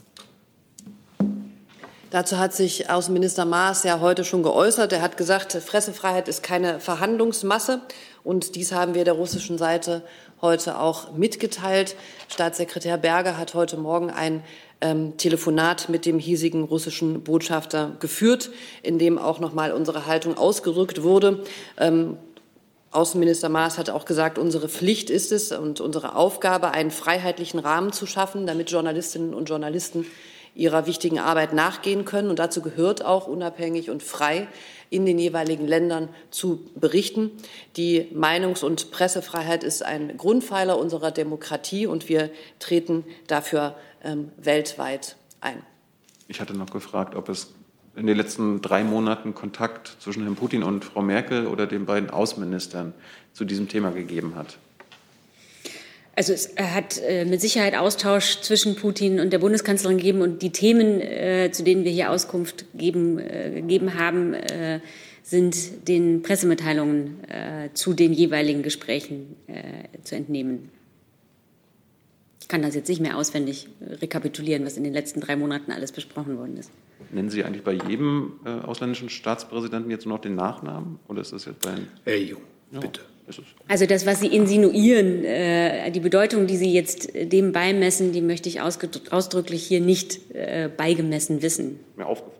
Dazu hat sich Außenminister Maas ja heute schon geäußert. Er hat gesagt, Pressefreiheit ist keine Verhandlungsmasse. Und dies haben wir der russischen Seite heute auch mitgeteilt. Staatssekretär Berger hat heute Morgen ein ähm, Telefonat mit dem hiesigen russischen Botschafter geführt, in dem auch noch mal unsere Haltung ausgedrückt wurde. Ähm, Außenminister Maas hat auch gesagt, unsere Pflicht ist es und unsere Aufgabe, einen freiheitlichen Rahmen zu schaffen, damit Journalistinnen und Journalisten ihrer wichtigen Arbeit nachgehen können. Und dazu gehört auch, unabhängig und frei in den jeweiligen Ländern zu berichten. Die Meinungs- und Pressefreiheit ist ein Grundpfeiler unserer Demokratie und wir treten dafür ähm, weltweit ein. Ich hatte noch gefragt, ob es in den letzten drei Monaten Kontakt zwischen Herrn Putin und Frau Merkel oder den beiden Außenministern zu diesem Thema gegeben hat. Also es hat äh, mit Sicherheit Austausch zwischen Putin und der Bundeskanzlerin gegeben und die Themen, äh, zu denen wir hier Auskunft geben, äh, gegeben haben, äh, sind den Pressemitteilungen äh, zu den jeweiligen Gesprächen äh, zu entnehmen. Ich kann das jetzt nicht mehr auswendig rekapitulieren, was in den letzten drei Monaten alles besprochen worden ist. Nennen Sie eigentlich bei jedem äh, ausländischen Staatspräsidenten jetzt nur noch den Nachnamen? Oder ist das jetzt bei... Herr Jung, bitte. Ja, also das, was Sie insinuieren, äh, die Bedeutung, die Sie jetzt dem beimessen, die möchte ich ausdrücklich hier nicht äh, beigemessen wissen. Mir aufgefallen.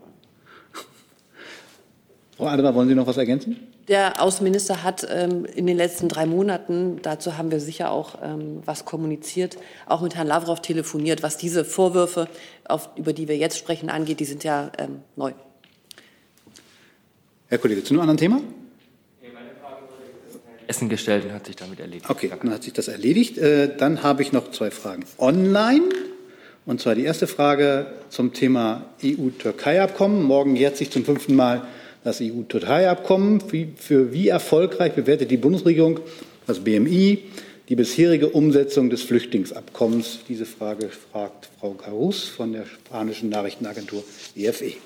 Frau Adebar, wollen Sie noch was ergänzen? Der Außenminister hat ähm, in den letzten drei Monaten, dazu haben wir sicher auch ähm, was kommuniziert, auch mit Herrn Lavrov telefoniert, was diese Vorwürfe, auf, über die wir jetzt sprechen, angeht, die sind ja ähm, neu. Herr Kollege, zu einem anderen Thema? Essen gestellt und hat sich damit erledigt. Okay, dann hat sich das erledigt. Äh, dann habe ich noch zwei Fragen online. Und zwar die erste Frage zum Thema E U-Türkei-Abkommen. Morgen jährt sich zum fünften Mal das E U-Türkei-Abkommen. Wie, für wie erfolgreich bewertet die Bundesregierung, das B M I, die bisherige Umsetzung des Flüchtlingsabkommens? Diese Frage fragt Frau Garus von der spanischen Nachrichtenagentur E F E.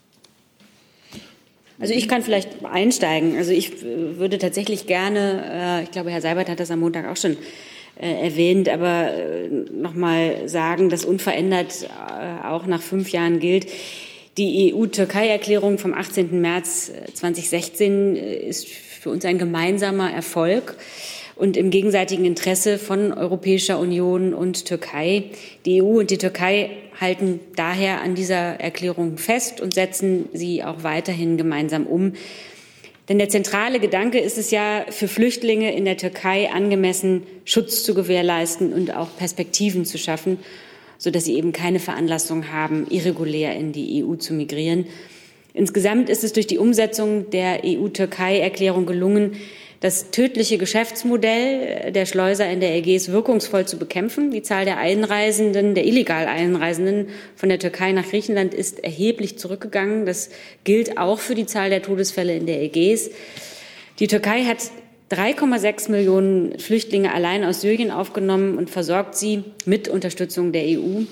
Also ich kann vielleicht einsteigen. Also ich würde tatsächlich gerne, ich glaube, Herr Seibert hat das am Montag auch schon erwähnt, aber noch mal sagen, dass unverändert auch nach fünf Jahren gilt. Die E U-Türkei-Erklärung vom achtzehnten März zweitausendsechzehn ist für uns ein gemeinsamer Erfolg und im gegenseitigen Interesse von Europäischer Union und Türkei. Die E U und die Türkei halten daher an dieser Erklärung fest und setzen sie auch weiterhin gemeinsam um. Denn der zentrale Gedanke ist es ja, für Flüchtlinge in der Türkei angemessen Schutz zu gewährleisten und auch Perspektiven zu schaffen, sodass sie eben keine Veranlassung haben, irregulär in die E U zu migrieren. Insgesamt ist es durch die Umsetzung der E U-Türkei-Erklärung gelungen, das tödliche Geschäftsmodell der Schleuser in der Ägäis wirkungsvoll zu bekämpfen. Die Zahl der Einreisenden, der illegal Einreisenden von der Türkei nach Griechenland ist erheblich zurückgegangen. Das gilt auch für die Zahl der Todesfälle in der Ägäis. Die Türkei hat drei Komma sechs Millionen Flüchtlinge allein aus Syrien aufgenommen und versorgt sie mit Unterstützung der E U.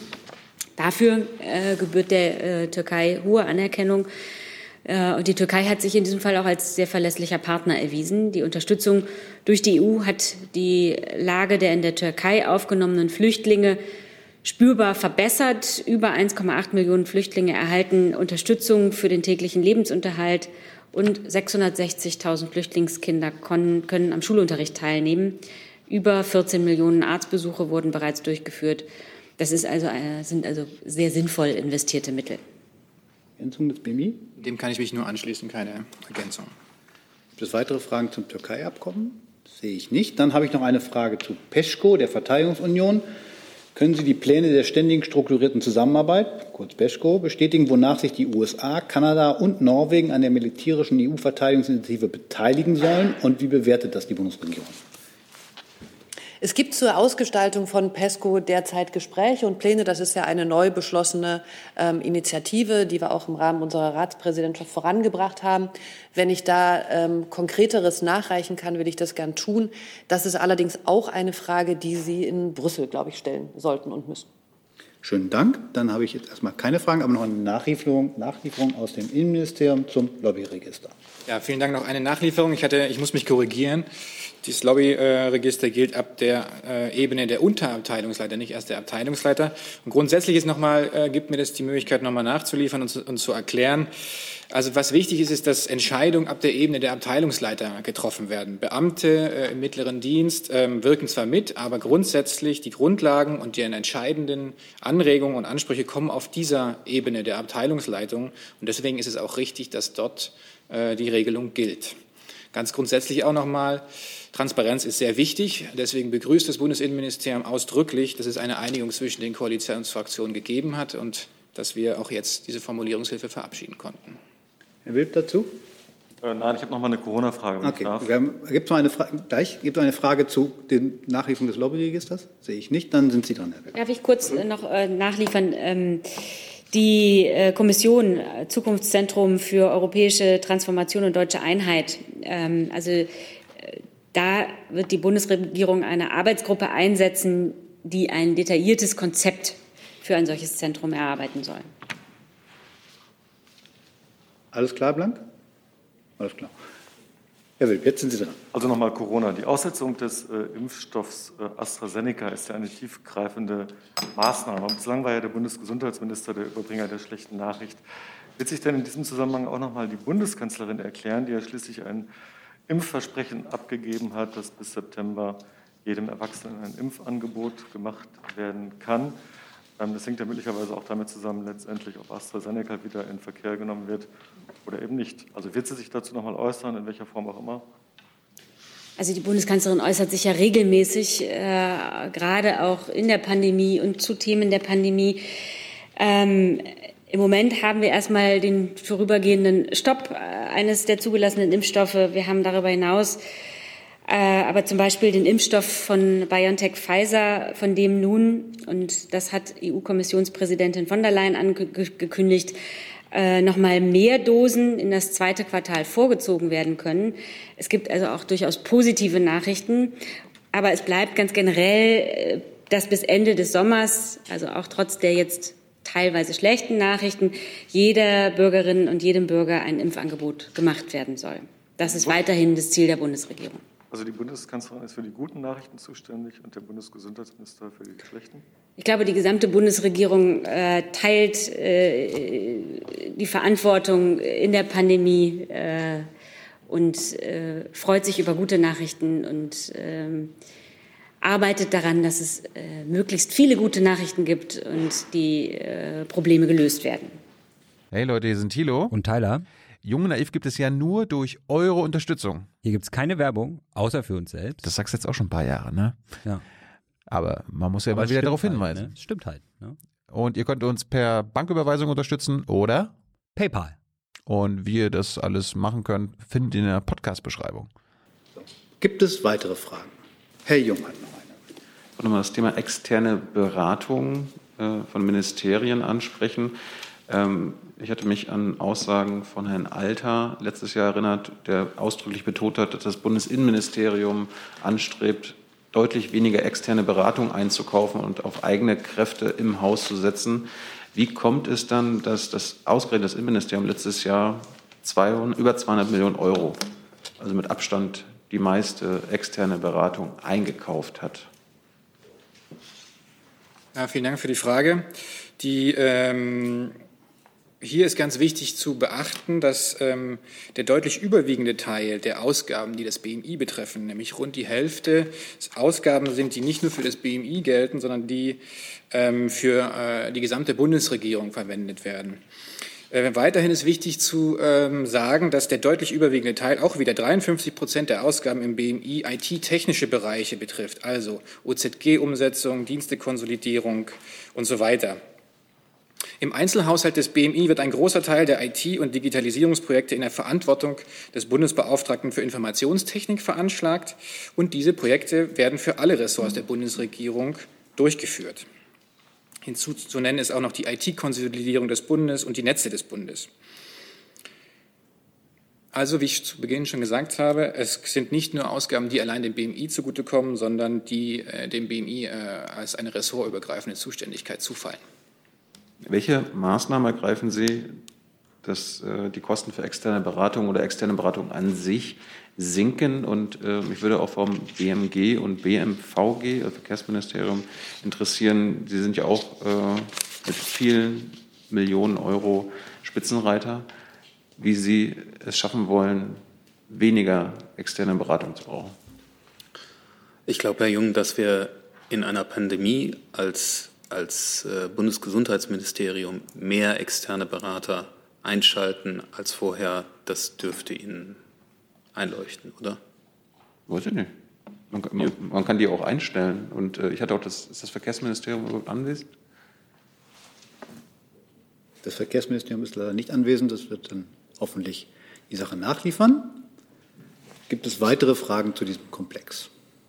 Dafür äh, gebührt der äh, Türkei hohe Anerkennung. Und die Türkei hat sich in diesem Fall auch als sehr verlässlicher Partner erwiesen. Die Unterstützung durch die E U hat die Lage der in der Türkei aufgenommenen Flüchtlinge spürbar verbessert. Über eins Komma acht Millionen Flüchtlinge erhalten Unterstützung für den täglichen Lebensunterhalt und sechshundertsechzigtausend Flüchtlingskinder können, können am Schulunterricht teilnehmen. Über vierzehn Millionen Arztbesuche wurden bereits durchgeführt. Das ist also, sind also sehr sinnvoll investierte Mittel. Ergänzung des B M I? Dem kann ich mich nur anschließen, keine Ergänzung. Gibt es weitere Fragen zum Türkei-Abkommen? Sehe ich nicht. Dann habe ich noch eine Frage zu PESCO, der Verteidigungsunion. Können Sie die Pläne der ständigen strukturierten Zusammenarbeit, kurz PESCO, bestätigen, wonach sich die U S A, Kanada und Norwegen an der militärischen E U-Verteidigungsinitiative beteiligen sollen? Und wie bewertet das die Bundesregierung? Es gibt zur Ausgestaltung von PESCO derzeit Gespräche und Pläne. Das ist ja eine neu beschlossene ähm, Initiative, die wir auch im Rahmen unserer Ratspräsidentschaft vorangebracht haben. Wenn ich da ähm, Konkreteres nachreichen kann, will ich das gern tun. Das ist allerdings auch eine Frage, die Sie in Brüssel, glaube ich, stellen sollten und müssen. Schönen Dank. Dann habe ich jetzt erstmal keine Fragen, aber noch eine Nachlieferung, Nachlieferung aus dem Innenministerium zum Lobbyregister. Ja, vielen Dank. Noch eine Nachlieferung. Ich hatte, ich muss mich korrigieren. Dieses Lobbyregister gilt ab der äh, Ebene der Unterabteilungsleiter, nicht erst der Abteilungsleiter. Und grundsätzlich ist noch mal, äh, gibt mir das die Möglichkeit, noch mal nachzuliefern und zu, und zu erklären. Also was wichtig ist, ist, dass Entscheidungen ab der Ebene der Abteilungsleiter getroffen werden. Beamte äh, im mittleren Dienst äh, wirken zwar mit, aber grundsätzlich die Grundlagen und die entscheidenden Anregungen und Ansprüche kommen auf dieser Ebene der Abteilungsleitung. Und deswegen ist es auch richtig, dass dort äh, die Regelung gilt. Ganz grundsätzlich auch noch mal, Transparenz ist sehr wichtig. Deswegen begrüßt das Bundesinnenministerium ausdrücklich, dass es eine Einigung zwischen den Koalitionsfraktionen gegeben hat und dass wir auch jetzt diese Formulierungshilfe verabschieden konnten. Herr Wilp dazu? Äh, nein, ich habe noch mal eine Corona-Frage. Okay. Gibt es noch eine Frage, gleich, gibt es eine Frage zu den Nachlieferungen des Lobbyregisters? Sehe ich nicht. Dann sind Sie dran, Herr Wilp. Darf ich kurz noch äh, nachliefern? Ähm, Die äh, Kommission äh, Zukunftszentrum für europäische Transformation und deutsche Einheit, ähm, also äh, da wird die Bundesregierung eine Arbeitsgruppe einsetzen, die ein detailliertes Konzept für ein solches Zentrum erarbeiten soll. Alles klar, Blank? Alles klar. Herr Wilp, jetzt sind Sie dran. Also nochmal Corona. Die Aussetzung des äh, Impfstoffs äh, AstraZeneca ist ja eine tiefgreifende Maßnahme. Bislang war ja der Bundesgesundheitsminister der Überbringer der schlechten Nachricht. Wird sich denn in diesem Zusammenhang auch nochmal die Bundeskanzlerin erklären, die ja schließlich ein Impfversprechen abgegeben hat, dass bis September jedem Erwachsenen ein Impfangebot gemacht werden kann? Ähm, das hängt ja möglicherweise auch damit zusammen, letztendlich, ob AstraZeneca wieder in Verkehr genommen wird oder eben nicht. Also wird sie sich dazu noch mal äußern, in welcher Form auch immer? Also die Bundeskanzlerin äußert sich ja regelmäßig, äh, gerade auch in der Pandemie und zu Themen der Pandemie. Ähm, Im Moment haben wir erstmal den vorübergehenden Stopp äh, eines der zugelassenen Impfstoffe. Wir haben darüber hinaus äh, aber zum Beispiel den Impfstoff von BioNTech Pfizer, von dem nun, und das hat E U-Kommissionspräsidentin von der Leyen angekündigt, äh, noch mal mehr Dosen in das zweite Quartal vorgezogen werden können. Es gibt also auch durchaus positive Nachrichten. Aber es bleibt ganz generell, dass bis Ende des Sommers, also auch trotz der jetzt teilweise schlechten Nachrichten, jeder Bürgerin und jedem Bürger ein Impfangebot gemacht werden soll. Das ist weiterhin das Ziel der Bundesregierung. Also die Bundeskanzlerin ist für die guten Nachrichten zuständig und der Bundesgesundheitsminister für die schlechten? Ich glaube, die gesamte Bundesregierung äh, teilt äh, die Verantwortung in der Pandemie äh, und äh, freut sich über gute Nachrichten und äh, arbeitet daran, dass es äh, möglichst viele gute Nachrichten gibt und die äh, Probleme gelöst werden. Hey Leute, hier sind Thilo und Tyler. Jung und Naiv gibt es ja nur durch eure Unterstützung. Hier gibt es keine Werbung, außer für uns selbst. Das sagst du jetzt auch schon ein paar Jahre, ne? Ja. Aber man muss ja Aber mal wieder darauf halt, hinweisen. Ne? Stimmt halt. Ne? Und ihr könnt uns per Banküberweisung unterstützen oder PayPal. Und wie ihr das alles machen könnt, findet ihr in der Podcast-Beschreibung. Gibt es weitere Fragen? Herr Jung hat noch eine. Ich wollte mal das Thema externe Beratung äh, von Ministerien ansprechen. Ähm, ich hatte mich an Aussagen von Herrn Alter letztes Jahr erinnert, der ausdrücklich betont hat, dass das Bundesinnenministerium anstrebt, deutlich weniger externe Beratung einzukaufen und auf eigene Kräfte im Haus zu setzen. Wie kommt es dann, dass das ausgerechnet das Innenministerium letztes Jahr zweihundert, über zweihundert Millionen Euro, also mit Abstand die meiste externe Beratung, eingekauft hat? Ja, vielen Dank für die Frage. Die, ähm, hier ist ganz wichtig zu beachten, dass ähm, der deutlich überwiegende Teil der Ausgaben, die das B M I betreffen, nämlich rund die Hälfte, Ausgaben sind, die nicht nur für das B M I gelten, sondern die ähm, für äh, die gesamte Bundesregierung verwendet werden. Äh, weiterhin ist wichtig zu ähm, sagen, dass der deutlich überwiegende Teil, auch wieder dreiundfünfzig Prozent der Ausgaben im B M I, I T-technische Bereiche betrifft, also O Z G-Umsetzung, Dienstekonsolidierung und so weiter. Im Einzelhaushalt des B M I wird ein großer Teil der I T- und Digitalisierungsprojekte in der Verantwortung des Bundesbeauftragten für Informationstechnik veranschlagt und diese Projekte werden für alle Ressorts der Bundesregierung durchgeführt. Hinzu zu nennen ist auch noch die I T-Konsolidierung des Bundes und die Netze des Bundes. Also, wie ich zu Beginn schon gesagt habe, es sind nicht nur Ausgaben, die allein dem B M I zugutekommen, sondern die äh, dem B M I äh, als eine ressortübergreifende Zuständigkeit zufallen. Welche Maßnahmen ergreifen Sie, dass äh, die Kosten für externe Beratung oder externe Beratung an sich sinken? Und äh, mich würde auch vom B M G und B M V G, also Verkehrsministerium, interessieren. Sie sind ja auch äh, mit vielen Millionen Euro Spitzenreiter, wie Sie es schaffen wollen, weniger externe Beratung zu brauchen. Ich glaube, Herr Jung, dass wir in einer Pandemie als als Bundesgesundheitsministerium mehr externe Berater einschalten als vorher, das dürfte Ihnen einleuchten, oder? Weiß ich nicht. Man, man, man kann die auch einstellen. Und äh, ich hatte auch das, ist das Verkehrsministerium überhaupt anwesend? Das Verkehrsministerium ist leider nicht anwesend. Das wird dann hoffentlich die Sache nachliefern. Gibt es weitere Fragen zu diesem Komplex?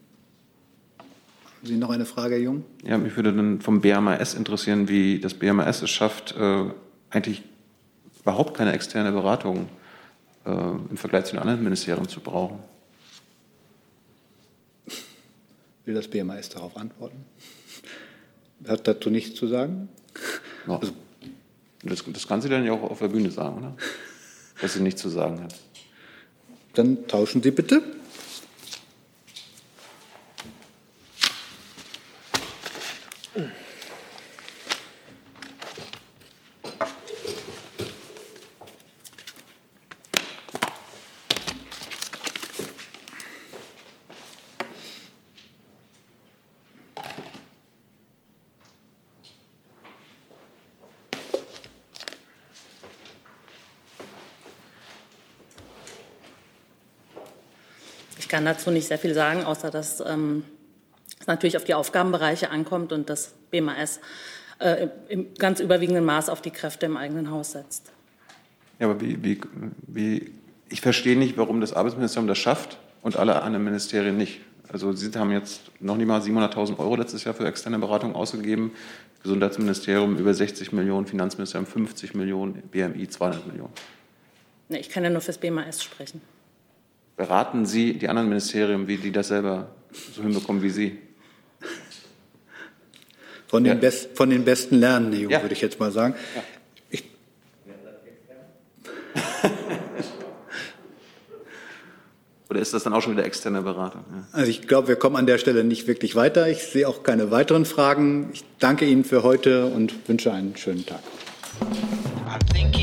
Sie noch eine Frage, Herr Jung? Ja, mich würde dann vom B M A S interessieren, wie das B M A S es schafft, äh, eigentlich überhaupt keine externe Beratung äh, im Vergleich zu den anderen Ministerien zu brauchen. Will das B M A S darauf antworten? Hat dazu nichts zu sagen? Ja. Also, das, das kann sie dann ja auch auf der Bühne sagen, oder? Dass sie nichts zu sagen hat. Dann tauschen Sie bitte. Ich kann dazu nicht sehr viel sagen, außer dass ähm, es natürlich auf die Aufgabenbereiche ankommt und das B M A S äh, im ganz überwiegenden Maß auf die Kräfte im eigenen Haus setzt. Ja, aber wie, wie, wie, ich verstehe nicht, warum das Arbeitsministerium das schafft und alle anderen Ministerien nicht. Also Sie haben jetzt noch nicht mal siebenhunderttausend Euro letztes Jahr für externe Beratung ausgegeben. Gesundheitsministerium über sechzig Millionen, Finanzministerium fünfzig Millionen, B M I zweihundert Millionen. Ich kann ja nur für das B M A S sprechen. Beraten Sie die anderen Ministerien, wie die das selber so hinbekommen wie Sie. Von den, Ja. Best, von den Besten lernen, Neo, Ja. würde ich jetzt mal sagen. Ja. Ich, Oder ist das dann auch schon wieder externe Beratung? Ja. also ich glaube, wir kommen an der Stelle nicht wirklich weiter. Ich sehe auch keine weiteren Fragen. Ich danke Ihnen für heute und wünsche einen schönen Tag. I'm thinking